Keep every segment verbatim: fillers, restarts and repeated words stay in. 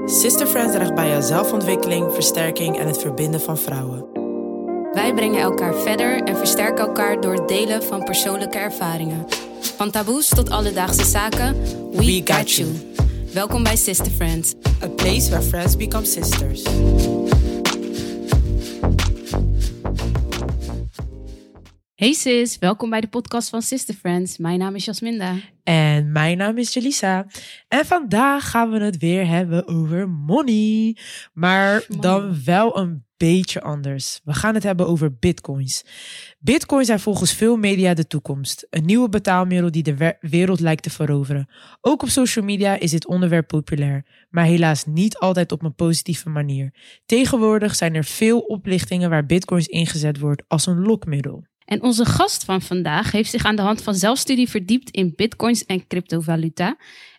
Sister Friends draagt bij aan zelfontwikkeling, versterking en het verbinden van vrouwen. Wij brengen elkaar verder en versterken elkaar door het delen van persoonlijke ervaringen. Van taboes tot alledaagse zaken, we, we got, got you. you. Welkom bij Sister Friends. A place where friends become sisters. Hey sis, welkom bij de podcast van Sister Friends. Mijn naam is Jasminda. En mijn naam is Jelisa. En vandaag gaan we het weer hebben over money. Maar money. Dan wel een beetje anders. We gaan het hebben over bitcoins. Bitcoins zijn volgens veel media de toekomst. Een nieuwe betaalmiddel die de wer- wereld lijkt te veroveren. Ook op social media is dit onderwerp populair. Maar helaas niet altijd op een positieve manier. Tegenwoordig zijn er veel oplichtingen waar bitcoins ingezet wordt als een lokmiddel. En onze gast van vandaag heeft zich aan de hand van zelfstudie verdiept in bitcoins en cryptovaluta.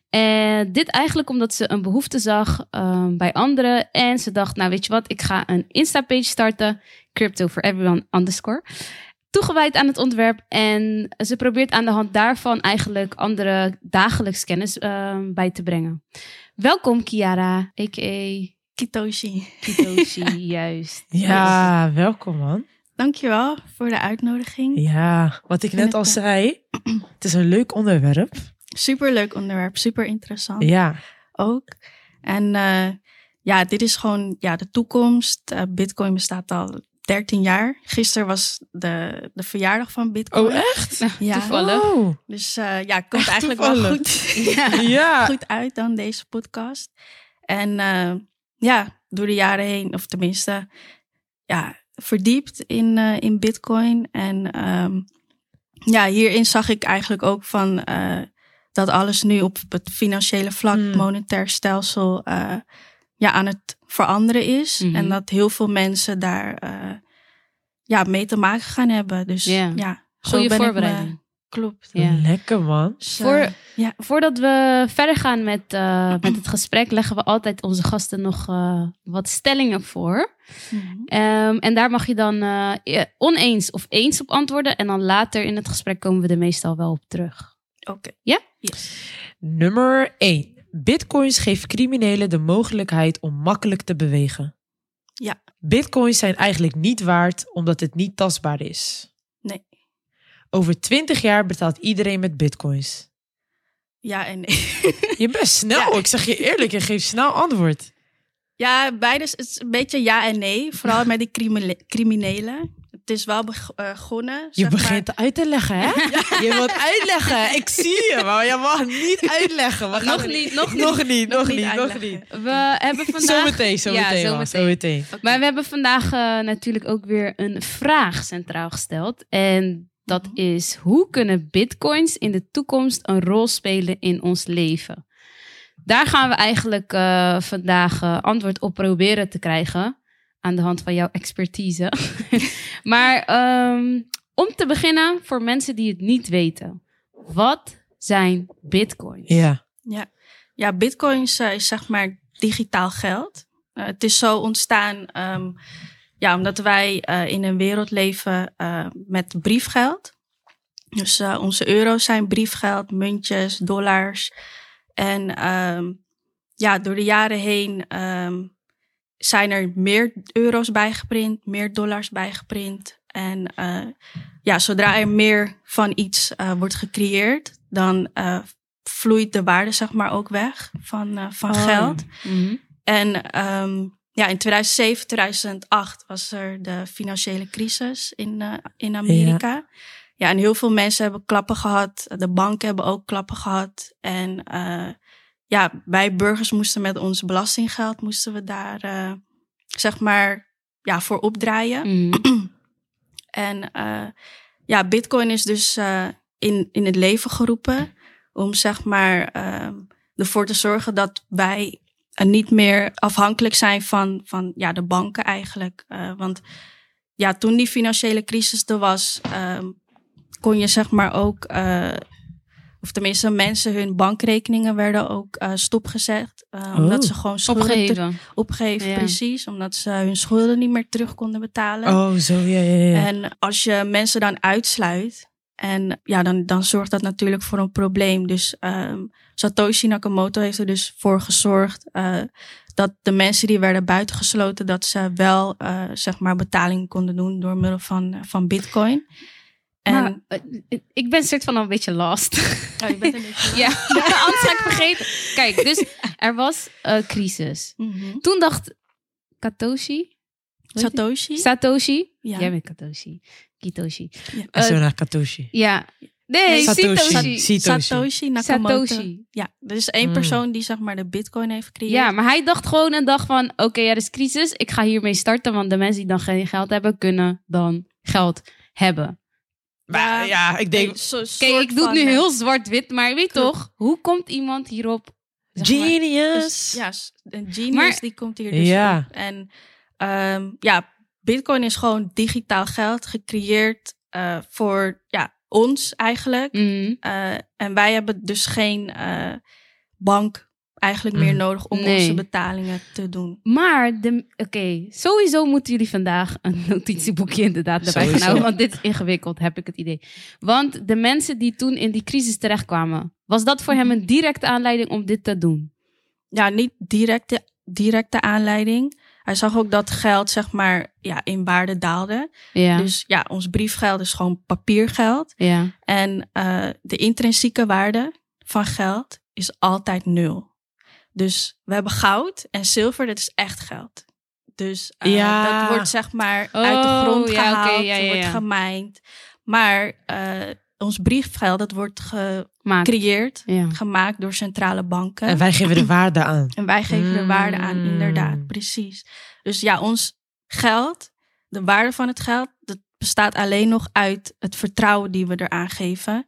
En dit eigenlijk omdat ze een behoefte zag uh, bij anderen. En ze dacht, nou weet je wat, ik ga een Insta-page starten. Crypto for everyone underscore. Toegewijd aan het ontwerp. En ze probeert aan de hand daarvan eigenlijk andere dagelijks kennis uh, bij te brengen. Welkom Kiara, a k a. Kitoshi. Kitoshi, juist. Ja, yes. Welkom man. Dankjewel voor de uitnodiging. Ja, wat ik net al zei, het is een leuk onderwerp. Superleuk onderwerp, super interessant. Ja. Ook. En uh, ja, dit is gewoon ja, de toekomst. Uh, Bitcoin bestaat al dertien jaar. Gisteren was de, de verjaardag van Bitcoin. Oh, echt? Ja. Toevallig. Oh. Dus uh, ja, komt echt eigenlijk toevallig. wel goed, ja, ja. goed uit dan deze podcast. En uh, ja, door de jaren heen, of tenminste, ja, verdiept in, uh, in Bitcoin. En um, ja, hierin zag ik eigenlijk ook van uh, dat alles nu op het financiële vlak, mm. monetair stelsel, uh, ja, aan het veranderen is. Mm-hmm. En dat heel veel mensen daar uh, ja, mee te maken gaan hebben. Dus yeah. ja, goede voorbereiding. Me, klopt. Ja. Lekker man. Dus, uh, Voor, ja. Voordat we verder gaan met, uh, met het gesprek, leggen we altijd onze gasten nog uh, wat stellingen voor. Mm-hmm. Um, en daar mag je dan uh, oneens of eens op antwoorden. En dan later in het gesprek komen we er meestal wel op terug. Oké. Okay. Ja? Yes. Nummer één. Bitcoins geeft criminelen de mogelijkheid om makkelijk te bewegen. Ja. Bitcoins zijn eigenlijk niet waard omdat het niet tastbaar is. Nee. Over twintig jaar betaalt iedereen met bitcoins. Ja en nee. Je bent snel. Ja. Ik zeg je eerlijk, je geeft snel antwoord. Ja, beide is een beetje ja en nee. Vooral met die crimine- criminelen. Het is wel begonnen. Je begint maar. uit te leggen, hè? Ja. Je wilt uitleggen. Ik zie je, maar je mag niet uitleggen. We nog, niet, nog niet, nog niet, nog niet, niet, nog niet. We hebben vandaag... Zometeen, zometeen. Ja, zo zo meteen. Okay. Maar we hebben vandaag uh, natuurlijk ook weer een vraag centraal gesteld. En dat mm-hmm. is, hoe kunnen bitcoins in de toekomst een rol spelen in ons leven? Daar gaan we eigenlijk uh, vandaag uh, antwoord op proberen te krijgen. Aan de hand van jouw expertise. Maar um, om te beginnen, voor mensen die het niet weten. Wat zijn bitcoins? Ja, ja. ja bitcoins uh, is zeg maar digitaal geld. Uh, het is zo ontstaan um, ja, omdat wij uh, in een wereld leven uh, met briefgeld. Dus uh, onze euro's zijn briefgeld, muntjes, dollars. En um, ja, door de jaren heen um, zijn er meer euro's bijgeprint, meer dollars bijgeprint. En uh, ja, zodra er meer van iets uh, wordt gecreëerd, dan uh, vloeit de waarde zeg maar ook weg van, uh, van oh. geld. Mm-hmm. En um, ja, in tweeduizend zeven, tweeduizend acht was er de financiële crisis in, uh, in Amerika. Ja. Ja, en heel veel mensen hebben klappen gehad. De banken hebben ook klappen gehad. En uh, ja, wij burgers moesten met ons belastinggeld, moesten we daar, uh, zeg maar, ja, voor opdraaien. Mm. En uh, ja, bitcoin is dus uh, in, in het leven geroepen om, zeg maar, uh, ervoor te zorgen dat wij uh, niet meer afhankelijk zijn van, van ja, de banken eigenlijk. Uh, want ja, toen die financiële crisis er was, uh, kon je zeg maar ook, uh, of tenminste mensen, hun bankrekeningen werden ook uh, stopgezet. Uh, oh. Omdat ze gewoon schulden opgeven. Ter- opgeven, ja. precies. Omdat ze hun schulden niet meer terug konden betalen. Oh, zo, ja, ja, ja. En als je mensen dan uitsluit En ja, dan, dan zorgt dat natuurlijk voor een probleem. Dus um, Satoshi Nakamoto heeft er dus voor gezorgd uh, dat de mensen die werden buitengesloten, dat ze wel uh, zeg maar betaling konden doen door middel van, van Bitcoin. En maar, uh, ik ben soort van al een beetje lost. Oh, je bent een beetje ja, anders ga ik vergeten. Kijk, dus er was een uh, crisis. Mm-hmm. Toen dacht Katoshi... Satoshi? Satoshi? Ja. Jij bent Katoshi. Kitoshi. Ja. Uh, Zo naar Katoshi. Ja. Nee, Satoshi. Satoshi. Satoshi Nakamoto. Satoshi. Ja, er is één persoon mm. die zeg maar de Bitcoin heeft gecreëerd. Ja, maar hij dacht gewoon een dag van... Oké, okay, ja, er is crisis. Ik ga hiermee starten. Want de mensen die dan geen geld hebben... kunnen dan geld hebben. Maar, ja, ik denk... Oké, okay, ik doe het nu heel zwart-wit. Maar weet Goed. toch, hoe komt iemand hierop? Genius! Dus, ja, een genius maar, die komt hier dus ja. op. En um, ja, Bitcoin is gewoon digitaal geld gecreëerd uh, voor ja, ons eigenlijk. Mm. Uh, en wij hebben dus geen uh, bank eigenlijk mm. meer nodig om nee. onze betalingen te doen. Maar, oké, okay, sowieso moeten jullie vandaag een notitieboekje inderdaad erbij gaan houden. Want dit is ingewikkeld, heb ik het idee. Want de mensen die toen in die crisis terechtkwamen, was dat voor hem een directe aanleiding om dit te doen? Ja, niet directe, directe aanleiding. Hij zag ook dat geld, zeg maar, ja, in waarde daalde. Ja. Dus ja, ons briefgeld is gewoon papiergeld. Ja. En uh, de intrinsieke waarde van geld is altijd nul. Dus we hebben goud en zilver, dat is echt geld. Dus uh, ja. dat wordt zeg maar oh, uit de grond ja, gehaald, okay, ja, ja, ja. wordt gemijnd. Maar uh, ons briefgeld, dat wordt gecreëerd, ja. gemaakt door centrale banken. En wij geven de waarde aan. En wij geven mm. de waarde aan, inderdaad, precies. Dus ja, ons geld, de waarde van het geld, dat bestaat alleen nog uit het vertrouwen die we eraan geven.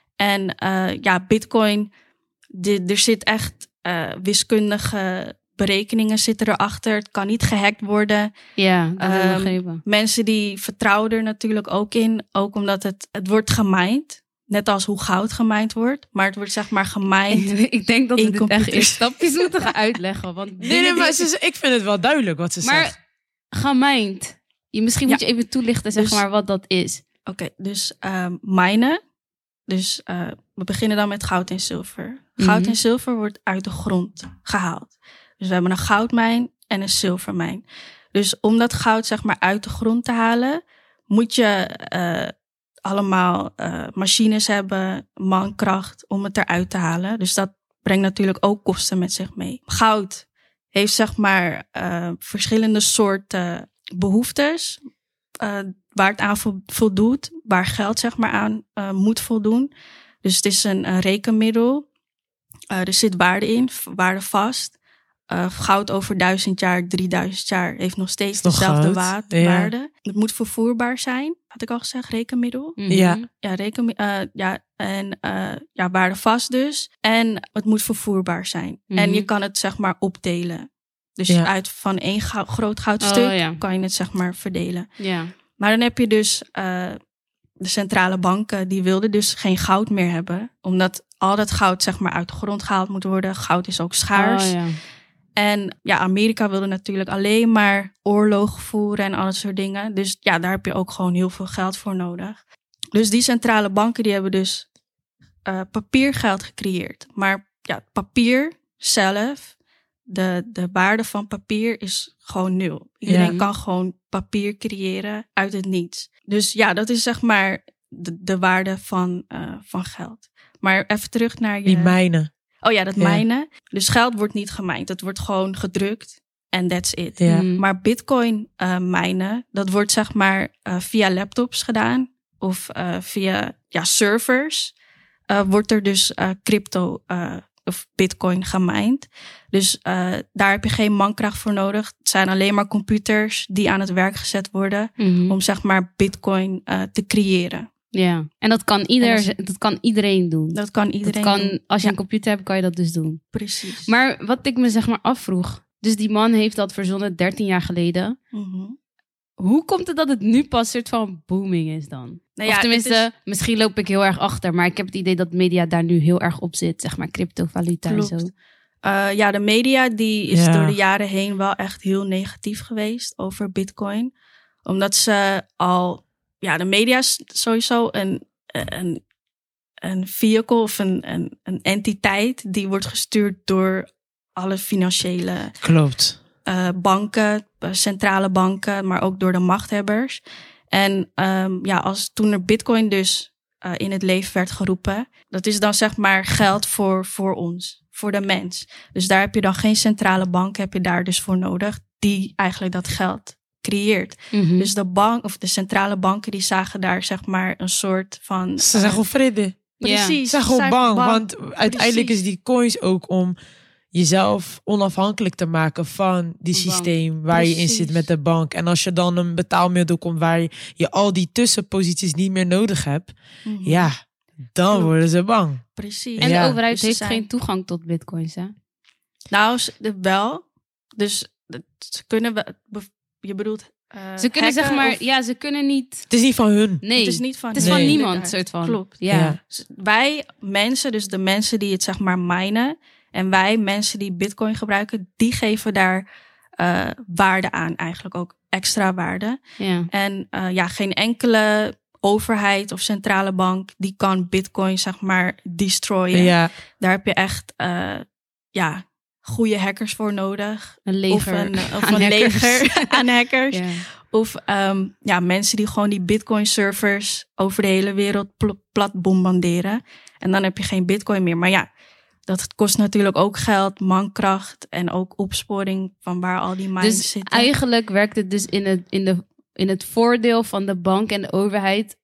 En uh, ja, Bitcoin, de, er zit echt uh, wiskundige berekeningen zitten erachter. Het kan niet gehackt worden. Ja, dat wil ik begrepen. Mensen die vertrouwen er natuurlijk ook in. Ook omdat het, het wordt gemined. Net als hoe goud gemined wordt. Maar het wordt zeg maar gemined. Ik denk dat we dit echt in stapjes moeten gaan uitleggen. Want nee, nee, maar ze, ik vind het wel duidelijk wat ze maar, zegt. Maar gemined. Je, misschien ja. moet je even toelichten zeg dus, maar wat dat is. Oké, okay, dus uh, minen. Dus uh, we beginnen dan met goud en zilver. Goud mm-hmm. en zilver wordt uit de grond gehaald. Dus we hebben een goudmijn en een zilvermijn. Dus om dat goud zeg maar uit de grond te halen, moet je uh, allemaal uh, machines hebben, mankracht om het eruit te halen. Dus dat brengt natuurlijk ook kosten met zich mee. Goud heeft zeg maar uh, verschillende soorten behoeftes uh, waar het aan voldoet, waar geld zeg maar aan uh, moet voldoen. Dus het is een, een rekenmiddel. Uh, er zit waarde in, waarde vast. Uh, goud over duizend jaar, drieduizend jaar heeft nog steeds dezelfde wa- ja. waarde. Het moet vervoerbaar zijn, had ik al gezegd, rekenmiddel. Mm-hmm. Ja. Ja, reken, uh, ja, en uh, ja, waarde vast dus. En het moet vervoerbaar zijn. Mm-hmm. En je kan het zeg maar opdelen. Dus ja. uit van één gou- groot goudstuk oh, ja. kan je het zeg maar verdelen. Ja. Maar dan heb je dus uh, de centrale banken, die wilden dus geen goud meer hebben. Omdat al dat goud zeg maar uit de grond gehaald moet worden. Goud is ook schaars. Oh, ja. En ja, Amerika wilde natuurlijk alleen maar oorlogen voeren en al dat soort dingen. Dus ja, daar heb je ook gewoon heel veel geld voor nodig. Dus die centrale banken die hebben dus uh, papiergeld gecreëerd. Maar ja, papier zelf, de, de waarde van papier is gewoon nul. Iedereen ja. kan gewoon papier creëren uit het niets. Dus ja, dat is zeg maar de, de waarde van, uh, van geld. Maar even terug naar je... Die mijnen. Oh ja, dat ja. mijnen. Dus geld wordt niet gemijnd. Dat wordt gewoon gedrukt. En that's it. Ja. Mm. Maar bitcoin uh, mijnen, dat wordt zeg maar uh, via laptops gedaan. Of uh, via ja, servers. Uh, wordt er dus uh, crypto uh, of bitcoin gemijnd. Dus uh, daar heb je geen mankracht voor nodig. Het zijn alleen maar computers die aan het werk gezet worden. Mm-hmm. Om zeg maar bitcoin uh, te creëren. Ja, en dat kan, ieder, dat, dat kan iedereen doen. Dat kan iedereen dat kan, doen. Als je ja. een computer hebt, kan je dat dus doen. Precies. Maar wat ik me zeg maar afvroeg. Dus die man heeft dat verzonnen dertien jaar geleden. Mm-hmm. Hoe komt het dat het nu pas soort van booming is dan? Nou ja, of tenminste, is... misschien loop ik heel erg achter. Maar ik heb het idee dat media daar nu heel erg op zit. Zeg maar cryptovaluta en zo. Uh, ja, de media die is ja. door de jaren heen wel echt heel negatief geweest over bitcoin. Omdat ze al... Ja, de media is sowieso een, een, een vehicle of een, een, een entiteit die wordt gestuurd door alle financiële Klopt. uh, banken, centrale banken, maar ook door de machthebbers. En um, ja, als toen er Bitcoin dus uh, in het leven werd geroepen, dat is dan zeg maar geld voor, voor ons, voor de mens. Dus daar heb je dan geen centrale bank, heb je daar dus voor nodig, die eigenlijk dat geld creëert. Mm-hmm. Dus de bank of de centrale banken die zagen daar zeg maar een soort van. Ze zijn gewoon vrede. Precies. Ze zijn gewoon bang, bang. want uiteindelijk Precies. is die coins ook om jezelf onafhankelijk te maken van die Bank. systeem waar je in Precies. zit met de bank. En als je dan een betaalmiddel komt waar je, je al die tussenposities niet meer nodig hebt, Mhm. ja, dan Klopt. worden ze bang. Precies. En Ja. de overheid Dus ze heeft zijn- geen toegang tot bitcoins, hè? Nou, ze- de- wel. Dus de- ze kunnen we. be- Je bedoelt. uh, Ze kunnen zeg hacken maar, of- ja, ze kunnen niet. Het is niet van hun. Nee, Het is niet van, het is Nee. van hun, niemand, inderdaad. soort van. Klopt. Ja. Ja. Dus wij mensen, dus de mensen die het zeg maar minen, en wij mensen die Bitcoin gebruiken, die geven daar uh, waarde aan, eigenlijk ook extra waarde. ja. En uh, ja, geen enkele overheid of centrale bank die kan Bitcoin zeg maar destroyen. Ja, Daar heb je echt uh, ja, goede hackers voor nodig. Een leger. Of een, of aan een hackers. leger aan hackers. Ja. Of um, ja, mensen die gewoon die Bitcoin servers over de hele wereld pl- plat bombarderen. En dan heb je geen Bitcoin meer. Maar ja, dat kost natuurlijk ook geld, mankracht en ook opsporing van waar al die mines Dus zitten. eigenlijk werkt het dus in het, in, de, in het voordeel van de bank en de overheid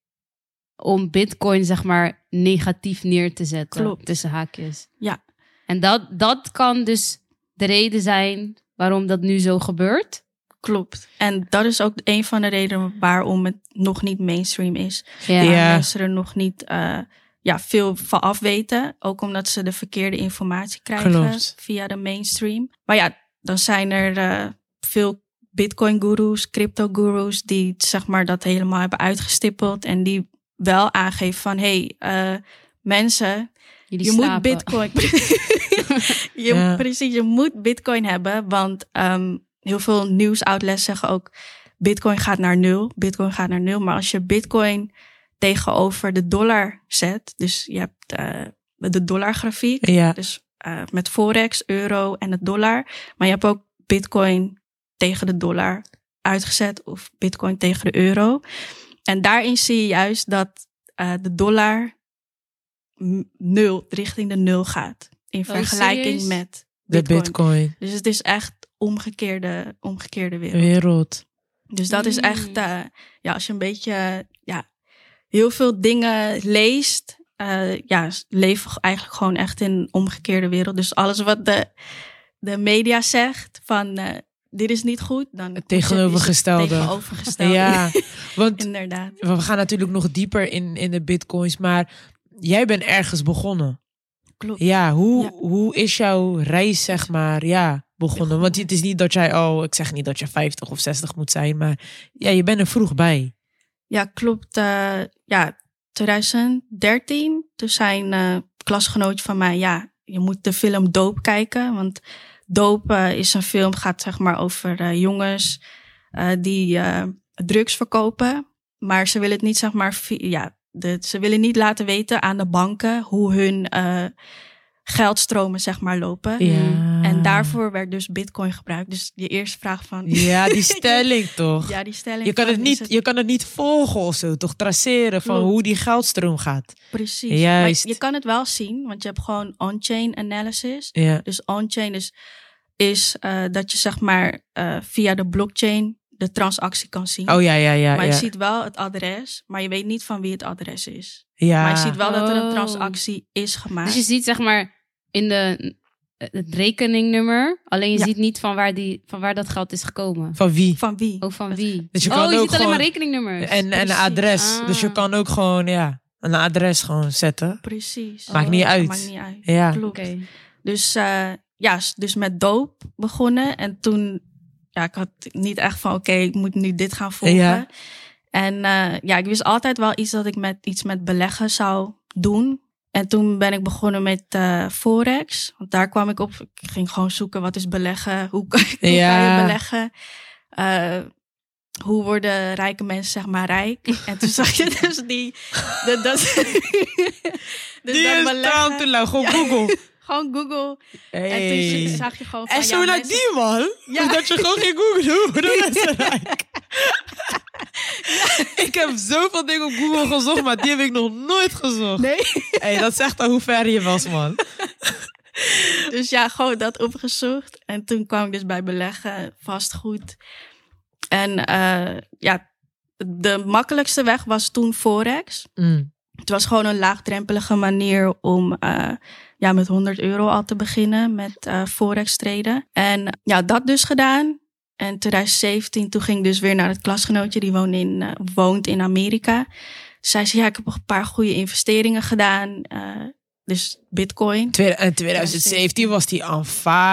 om bitcoin zeg maar negatief neer te zetten. Klopt. Tussen haakjes. Ja. En dat, dat kan dus de reden zijn waarom dat nu zo gebeurt. Klopt. En dat is ook een van de redenen waarom het nog niet mainstream is. Ja. Ja. Waar mensen er nog niet uh, ja, veel van af weten. Ook omdat ze de verkeerde informatie krijgen Klopt. via de mainstream. Maar ja, dan zijn er uh, veel Bitcoin-goeroes, crypto-goeroes die zeg maar dat helemaal hebben uitgestippeld. En die wel aangeven van, hé, hey, uh, mensen, Jullie je slapen. moet Bitcoin... je, Ja. Precies, je moet Bitcoin hebben. Want um, heel veel nieuwsoutlets zeggen ook, Bitcoin gaat naar nul. Bitcoin gaat naar nul. Maar als je Bitcoin tegenover de dollar zet, dus je hebt uh, de dollargrafiek, ja, dus uh, met Forex, euro en het dollar. Maar je hebt ook Bitcoin tegen de dollar uitgezet of Bitcoin tegen de euro. En daarin zie je juist dat uh, de dollar m- nul, richting de nul gaat. In vergelijking serieus? met de Bitcoin. bitcoin Dus het is echt omgekeerde, omgekeerde wereld. wereld. Dus dat is Mm. echt, uh, ja, als je een beetje, uh, ja, heel veel dingen leest, uh, ja, leven eigenlijk gewoon echt in een omgekeerde wereld. Dus alles wat de, de media zegt van, uh, dit is niet goed, dan Het tegenovergestelde. is het tegenovergestelde. Ja, want Inderdaad. we gaan natuurlijk nog dieper in, in de bitcoins, maar jij bent ergens begonnen. Klopt. Ja, hoe, Ja. hoe is jouw reis, zeg maar, ja, begonnen? Want het is niet dat jij al, ik zeg niet dat je vijftig of zestig moet zijn, maar ja, je bent er vroeg bij. Ja, klopt. Uh, ja, twintig dertien, toen zijn uh, klasgenootjes van mij, ja, je moet de film Dope kijken, want Dope uh, is een film, gaat zeg maar over uh, jongens uh, die uh, drugs verkopen, maar ze willen het niet zeg maar, vi- ja, de, ze willen niet laten weten aan de banken hoe hun uh, geldstromen zeg maar lopen. Ja. En daarvoor werd dus Bitcoin gebruikt. Dus je eerste vraag van... Ja, die stelling toch? Ja, die stelling. Je kan, van, het is niet, het- je kan het niet volgen of zo, toch traceren van Klopt. hoe die geldstroom gaat. Precies. Juist. Maar je kan het wel zien, want je hebt gewoon on-chain analysis. Ja, Dus on-chain is, is uh, dat je zeg maar uh, via de blockchain de transactie kan zien. oh ja, ja, ja. maar je ja. ziet wel het adres, maar je weet niet van wie het adres is. ja. Maar je ziet wel dat er een Oh. transactie is gemaakt. Dus je ziet zeg maar in de, het rekeningnummer, alleen je Ja. ziet niet van waar, die, van waar dat geld is gekomen. Van wie? Van wie? Oh, van wie? Dus je oh, kan je ook ziet alleen gewoon- maar rekeningnummers. En, en een Precies. adres. Ah. Dus je kan ook gewoon, ja, een adres gewoon zetten. Precies. Maakt Oh, niet Dat uit. Maakt niet uit. Ja. Klopt. Oké. Dus uh, ja, s- dus met Dope begonnen. En toen, ja, ik had niet echt van, oké, ik moet nu dit gaan volgen. Ja. En uh, ja, ik wist altijd wel iets dat ik met iets met beleggen zou doen. En toen ben ik begonnen met uh, Forex. Want daar kwam ik op. Ik ging gewoon zoeken, wat is beleggen? Hoe kan, hoe Ja. kan je beleggen? Uh, hoe worden rijke mensen zeg maar rijk? En toen zag je dus die... De, dat, dus die dat is beleggen. down to low. Gewoon Ja. Google. Gewoon Google. Hey. En toen zag je gewoon van... En zo ja, naar mensen- die man. Ja. Dus dat je gewoon ging googlen. Hoe worden mensen rijk? Ik heb zoveel dingen op Google gezocht, maar die heb ik nog nooit gezocht. Nee. Hey, dat zegt al hoe ver je was, man. Dus ja, gewoon dat opgezocht. En toen kwam ik dus bij beleggen, vastgoed. En uh, ja, de makkelijkste weg was toen Forex. Mm. Het was gewoon een laagdrempelige manier om uh, ja, met honderd euro al te beginnen met uh, Forex traden. En ja, dat dus gedaan. En twintig zeventien, toen ging ik dus weer naar het klasgenootje. Die woont in, uh, woont in Amerika. Zij zei, ja, ik heb een paar goede investeringen gedaan. Uh, dus Bitcoin. En twintig zeventien was die on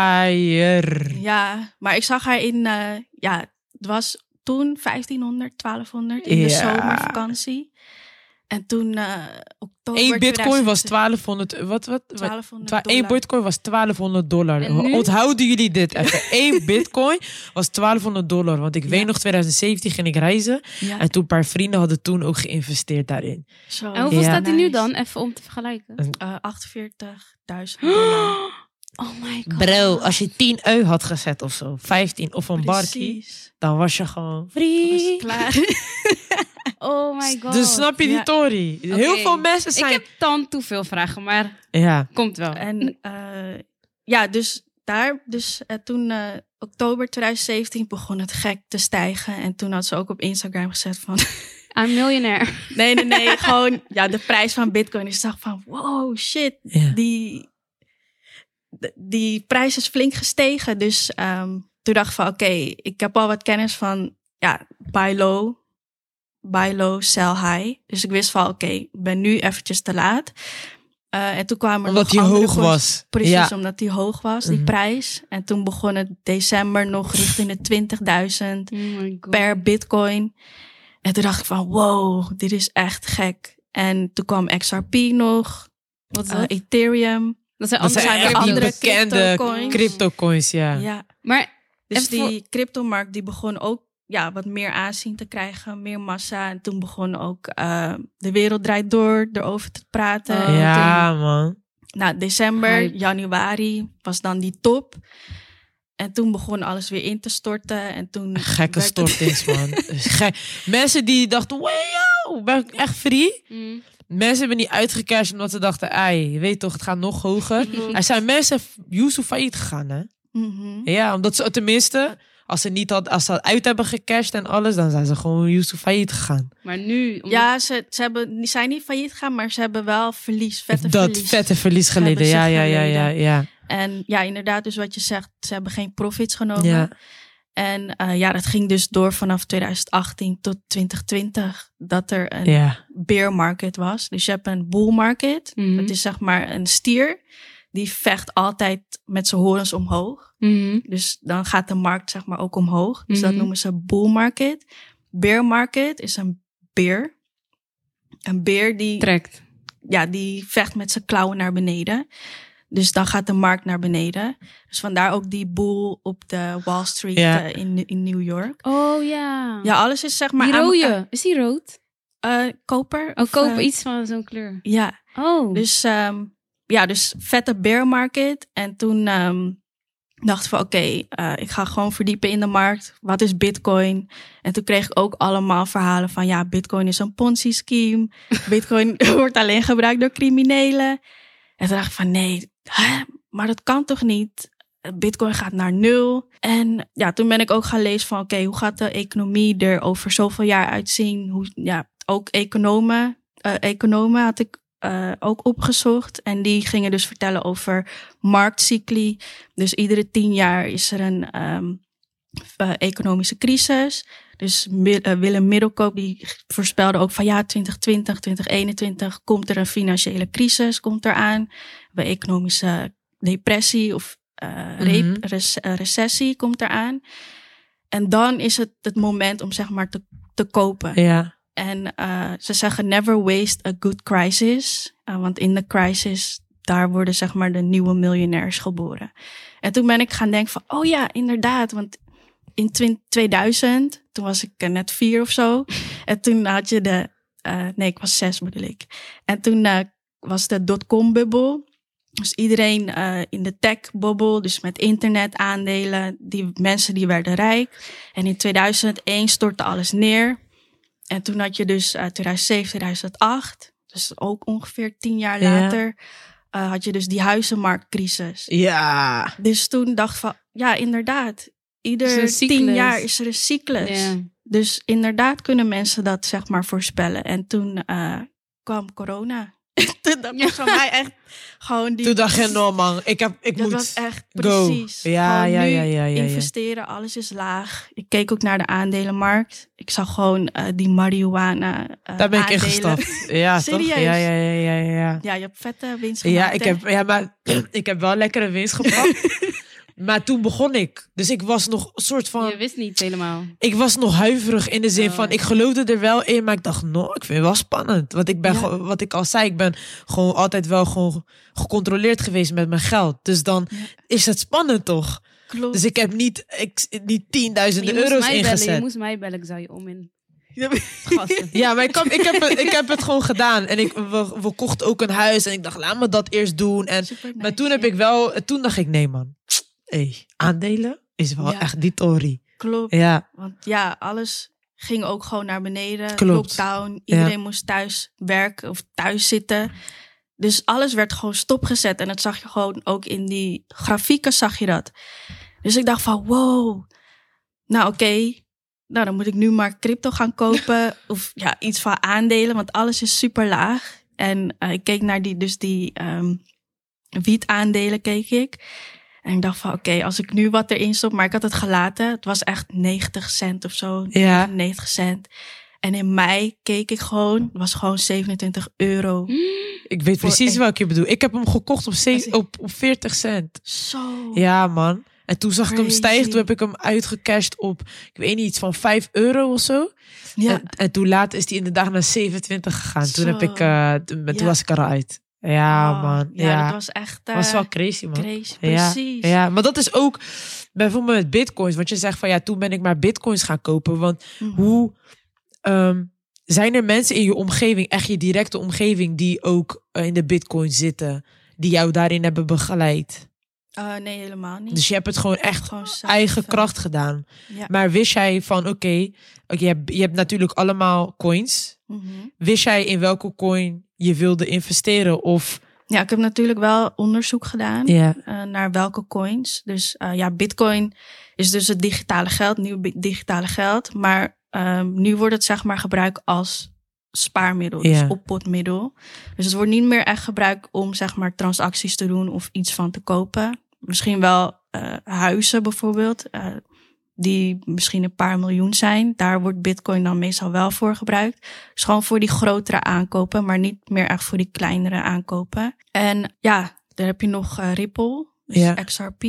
fire. Ja, maar ik zag haar in, uh, ja, het was toen vijftienhonderd, twaalfhonderd in de Ja. zomervakantie. En toen uh, oktober... Eén bitcoin was tweeduizend twaalfhonderd... Wat, wat? twaalfhonderd Twa- dollar. Eén bitcoin was twaalfhonderd dollar. En nu? Onthouden jullie dit even. Eén bitcoin was twaalfhonderd dollar. Want ik Ja. weet nog, twintig zeventien ging ik reizen. Ja, En toen een paar vrienden hadden toen ook geïnvesteerd daarin. zo. En hoeveel Ja. staat die nu Nice. dan? Even om te vergelijken. Uh, achtenveertigduizend dollar. Oh my god. Bro, als je tien euro had gezet of zo, vijftien of een barkie, Precies. dan was je gewoon Was free. klaar. Oh my god. Dus snap je die Ja. tory? Heel Oké. veel mensen zijn... Ik heb dan te veel vragen, maar Ja. komt wel. En uh, ja, dus daar, dus uh, toen uh, oktober twintig zeventien begon het gek te stijgen. En toen had ze ook op Instagram gezet van... I'm miljonair. nee, nee, nee, gewoon ja, de prijs van Bitcoin. Dus ik dacht van, wow, shit, Ja. die, d- die prijs is flink gestegen. Dus um, toen dacht ik van, oké, okay, ik heb al wat kennis van, ja, buy low, buy low, sell high. Dus ik wist van, oké, okay, ik ben nu eventjes te laat. Uh, en toen kwamen er Omdat nog die andere hoog coins- was. Precies, Ja. omdat die hoog was, die Mhm. prijs. En toen begon het december nog richting de twintigduizend Oh my god. per bitcoin. En toen dacht ik van, wow, dit is echt gek. En toen kwam X R P nog, Wat is uh, dat? Ethereum. Dat zijn Dat andere, zijn echt andere die bekende cryptocoins. cryptocoins, ja. Ja. Maar Dus En voor- die cryptomarkt die begon ook ja, wat meer aanzien te krijgen, meer massa. En toen begon ook uh, De Wereld Draait Door erover te praten. Oh, Ja, man. Nou, december, Hype. januari was dan die top. En toen begon alles weer in te storten. En toen Gekke werd het- stortings, man. Gek. Mensen die dachten, wow, ben ik echt free? Mm. Mensen hebben niet uitgecashed omdat ze dachten, ai, je weet toch, het gaat nog hoger. Er zijn mensen Yusuf failliet gegaan, hè? Mhm. Ja, omdat ze tenminste, als ze niet had, als ze uit hebben gecashed en alles, dan zijn ze gewoon Yusuf failliet gegaan. Maar nu... om- Ja, ze, ze hebben, die zijn niet failliet gegaan, maar ze hebben wel verlies, vette dat verlies. vette verlies geleden. Hebben ze Ja, ja, ja, ja, geleden. ja. En ja, inderdaad, dus wat je zegt, ze hebben geen profits genomen. Ja. En uh, ja, dat ging dus door vanaf twintig achttien tot twintig twintig, dat er een Ja. bear market was. Dus je hebt een bull market. Mhm. Dat is zeg maar een stier, die vecht altijd met zijn horens omhoog. Mhm. Dus dan gaat de markt zeg maar ook omhoog. Dus dat Mhm. noemen ze bull market. Bear market is een beer. Een beer die, Trekt. ja, die vecht met zijn klauwen naar beneden. Dus dan gaat de markt naar beneden. Dus vandaar ook die bull op de Wall Street Ja. uh, in, in New York. Oh ja. Ja, alles is zeg maar... Die aan rode. elkaar- Is die rood? Uh, koper. Oh, of, kopen uh, iets van zo'n kleur. Ja, Oh. dus, um, ja, dus vette bear market. En toen um, dacht ik van oké, okay, uh, ik ga gewoon verdiepen in de markt. Wat is Bitcoin? En toen kreeg ik ook allemaal verhalen van ja, Bitcoin is een Ponzi-scheme. Bitcoin wordt alleen gebruikt door criminelen. En toen dacht ik van nee, hè? Maar dat kan toch niet? Bitcoin gaat naar nul. En ja, toen ben ik ook gaan lezen van oké, okay, hoe gaat de economie er over zoveel jaar uitzien? Hoe, ja, ook economen, uh, economen had ik uh, ook opgezocht. En die gingen dus vertellen over marktcycli. Dus iedere tien jaar is er een um, uh, economische crisis. Dus uh, Willem Middelkoop die voorspelde ook van ja, twintig twintig, twintig eenentwintig komt er een financiële crisis, komt eraan. Bij economische depressie of uh, Mm-hmm. re- res- uh, recessie komt eraan. En dan is het het moment om zeg maar te, te kopen. Ja. En uh, ze zeggen never waste a good crisis. Uh, want in de crisis, daar worden zeg maar de nieuwe miljonairs geboren. En toen ben ik gaan denken van, oh ja, inderdaad. Want in tweeduizend, toen was ik uh, net vier of zo. En toen had je de... Uh, nee, ik was zes bedoel ik. En toen uh, was de dotcom-bubbel. Dus iedereen uh, in de tech-bubbel, dus met internetaandelen. Die mensen die werden rijk. En in tweeduizend één stortte alles neer. En toen had je dus uh, tweeduizend zeven, tweeduizend acht. Dus ook ongeveer tien jaar Ja. later... Uh, had je dus die huizenmarktcrisis. Ja. Dus toen dacht ik van... Ja, inderdaad. Is Ieder een cyclus. tien jaar is er een cyclus. Ja. Dus inderdaad kunnen mensen dat zeg maar voorspellen. En toen uh, kwam corona. Toen dat was voor mij echt gewoon die... Toen dacht je, no man, ik, heb, ik dat moet was echt go. precies. Ja, Gewoon ja, nu ja, ja, ja, ja. investeren, alles is laag. Ik keek ook naar de aandelenmarkt. Ik zag gewoon uh, die marihuana uh, Daar ben ik aandelen. ingestapt. Ja, toch? Serieus? Ja, ja, ja, ja, ja. Ja, je hebt vette winst gemaakt. Ja, ik hè? heb, ja, maar ik heb wel lekkere winst gepakt. Maar toen begon ik. Dus ik was nog een soort van... Je wist niet helemaal. Ik was nog huiverig in de zin Oh. van... Ik geloofde er wel in, maar ik dacht... No, ik vind het wel spannend. Want ik ben, Ja. gewoon- wat ik al zei... Ik ben gewoon altijd wel gewoon gecontroleerd geweest met mijn geld. Dus dan Ja. is het spannend toch? Klopt. Dus ik heb niet, ik, niet tienduizenden Je moest euro's mij bellen, ingezet. je moest mij bellen, ik zou je om in gasten. Ja, maar ik, kan, ik, heb het, ik heb het gewoon gedaan. En ik, we, we kochten ook een huis. En ik dacht, laat me dat eerst doen. En, Super maar nice, toen heb ja. ik wel... Toen dacht ik, nee man. Hey, aandelen is wel Ja. echt die tory. Klopt. Ja, Want ja, alles ging ook gewoon naar beneden. Klopt. Lockdown. Iedereen moest thuis werken of thuis zitten. Dus alles werd gewoon stopgezet. En dat zag je gewoon ook in die grafieken zag je dat. Dus ik dacht van wow. Nou oké. Okay. Nou dan moet ik nu maar crypto gaan kopen. Of ja, iets van aandelen. Want alles is super laag. En uh, ik keek naar die, dus die um, wietaandelen keek ik. En ik dacht van oké, okay, als ik nu wat erin stop. Maar ik had het gelaten. Het was echt negentig cent of zo. Ja. negentig cent. En in mei keek ik gewoon. Het was gewoon zevenentwintig euro. ik weet Voor precies één. wat je bedoelt. Ik heb hem gekocht op, ze- Precies. op, op veertig cent. Zo. Ja, man. En toen zag ik hem Crazy. stijgen. Toen heb ik hem uitgecashed op, ik weet niet, iets van vijf euro of zo. Ja. En, en toen later is die inderdaad naar zevenentwintig gegaan. Toen, Zo. heb ik, uh, toen, toen Ja. was ik eruit. Ja, Oh, man. Ja, Ja, dat was echt... Uh, was wel crazy, man. crazy. Ja, Precies. ja, maar dat is ook bijvoorbeeld met bitcoins. Want je zegt van ja, toen ben ik maar bitcoins gaan kopen. Want Mhm. hoe um, zijn er mensen in je omgeving, echt je directe omgeving, die ook uh, in de bitcoin zitten, die jou daarin hebben begeleid? Uh, nee, helemaal niet. Dus je hebt het gewoon echt Gewoon zelf, eigen uh, kracht gedaan. Ja. Maar wist jij van oké, okay, je, hebt, je hebt natuurlijk allemaal coins. Mhm. Wist jij in welke coin je wilde investeren? Of Ja, ik heb natuurlijk wel onderzoek gedaan ja, uh, naar welke coins. Dus uh, ja, bitcoin is dus het digitale geld, nieuw bi- digitale geld. Maar um, nu wordt het zeg maar gebruikt als spaarmiddel, Ja. dus oppotmiddel. Dus het wordt niet meer echt gebruikt om zeg maar transacties te doen of iets van te kopen. Misschien wel uh, huizen bijvoorbeeld, uh, die misschien een paar miljoen zijn. Daar wordt bitcoin dan meestal wel voor gebruikt. Dus gewoon voor die grotere aankopen, maar niet meer echt voor die kleinere aankopen. En ja, dan heb je nog uh, Ripple, dus Ja. X R P.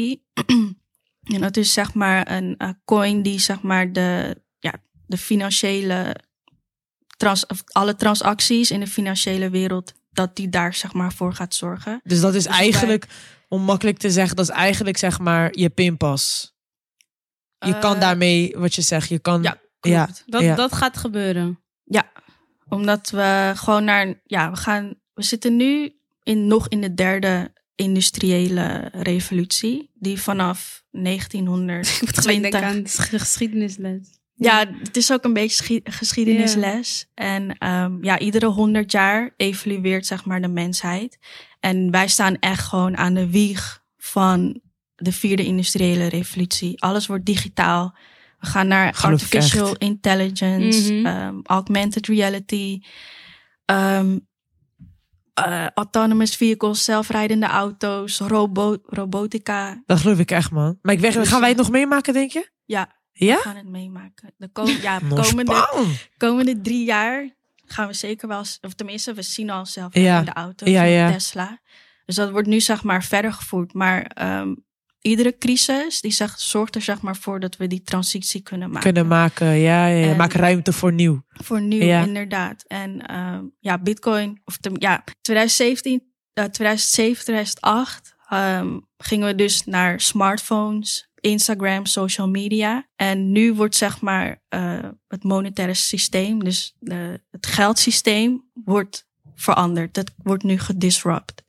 En dat is zeg maar een uh, coin die zeg maar de, ja, de financiële, trans, of alle transacties in de financiële wereld, dat die daar zeg maar voor gaat zorgen. dus dat is Dus eigenlijk, om makkelijk te zeggen, dat is eigenlijk zeg maar je pinpas. Je Uh, kan daarmee, wat je zegt, je kan... Ja, ja, klopt. Dat, ja. dat gaat gebeuren. Ja, omdat we gewoon naar, ja, we gaan, we zitten nu in, nog in de derde industriële revolutie, die vanaf negentienhonderd Ik moet denken aan de sch- geschiedenisles. Ja, het is ook een beetje schi- geschiedenisles. En um, ja, iedere honderd jaar evolueert zeg maar de mensheid. En wij staan echt gewoon aan de wieg van de vierde industriële revolutie. Alles wordt digitaal. We gaan naar Geloof ik artificial echt. intelligence, Mhm. um, augmented reality, um, uh, autonomous vehicles, zelfrijdende auto's, robo- robotica. Dat geloof ik echt, man. Maar ik weet, Dus, gaan wij het nog meemaken, denk je? Ja, Ja? we gaan het meemaken. De ko- ja, Nog komende, spannend. komende drie jaar gaan we zeker wel, of tenminste, we zien al zelfrijdende auto's Ja, met ja. Tesla. Dus dat wordt nu zeg maar verder gevoerd. Maar um, iedere crisis die zegt, zorgt er zeg maar voor dat we die transitie kunnen maken. Kunnen maken, ja, ja, ja. En- Maak ruimte voor nieuw. Voor nu, Ja. inderdaad. En um, ja, Bitcoin, of te, ja, twintig zeventien, uh, tweeduizend zeven, tweeduizend acht um, gingen we dus naar smartphones, Instagram, social media. En nu wordt zeg maar uh, het monetaire systeem, dus de, het geldsysteem, wordt veranderd. Dat wordt nu gedisrupt.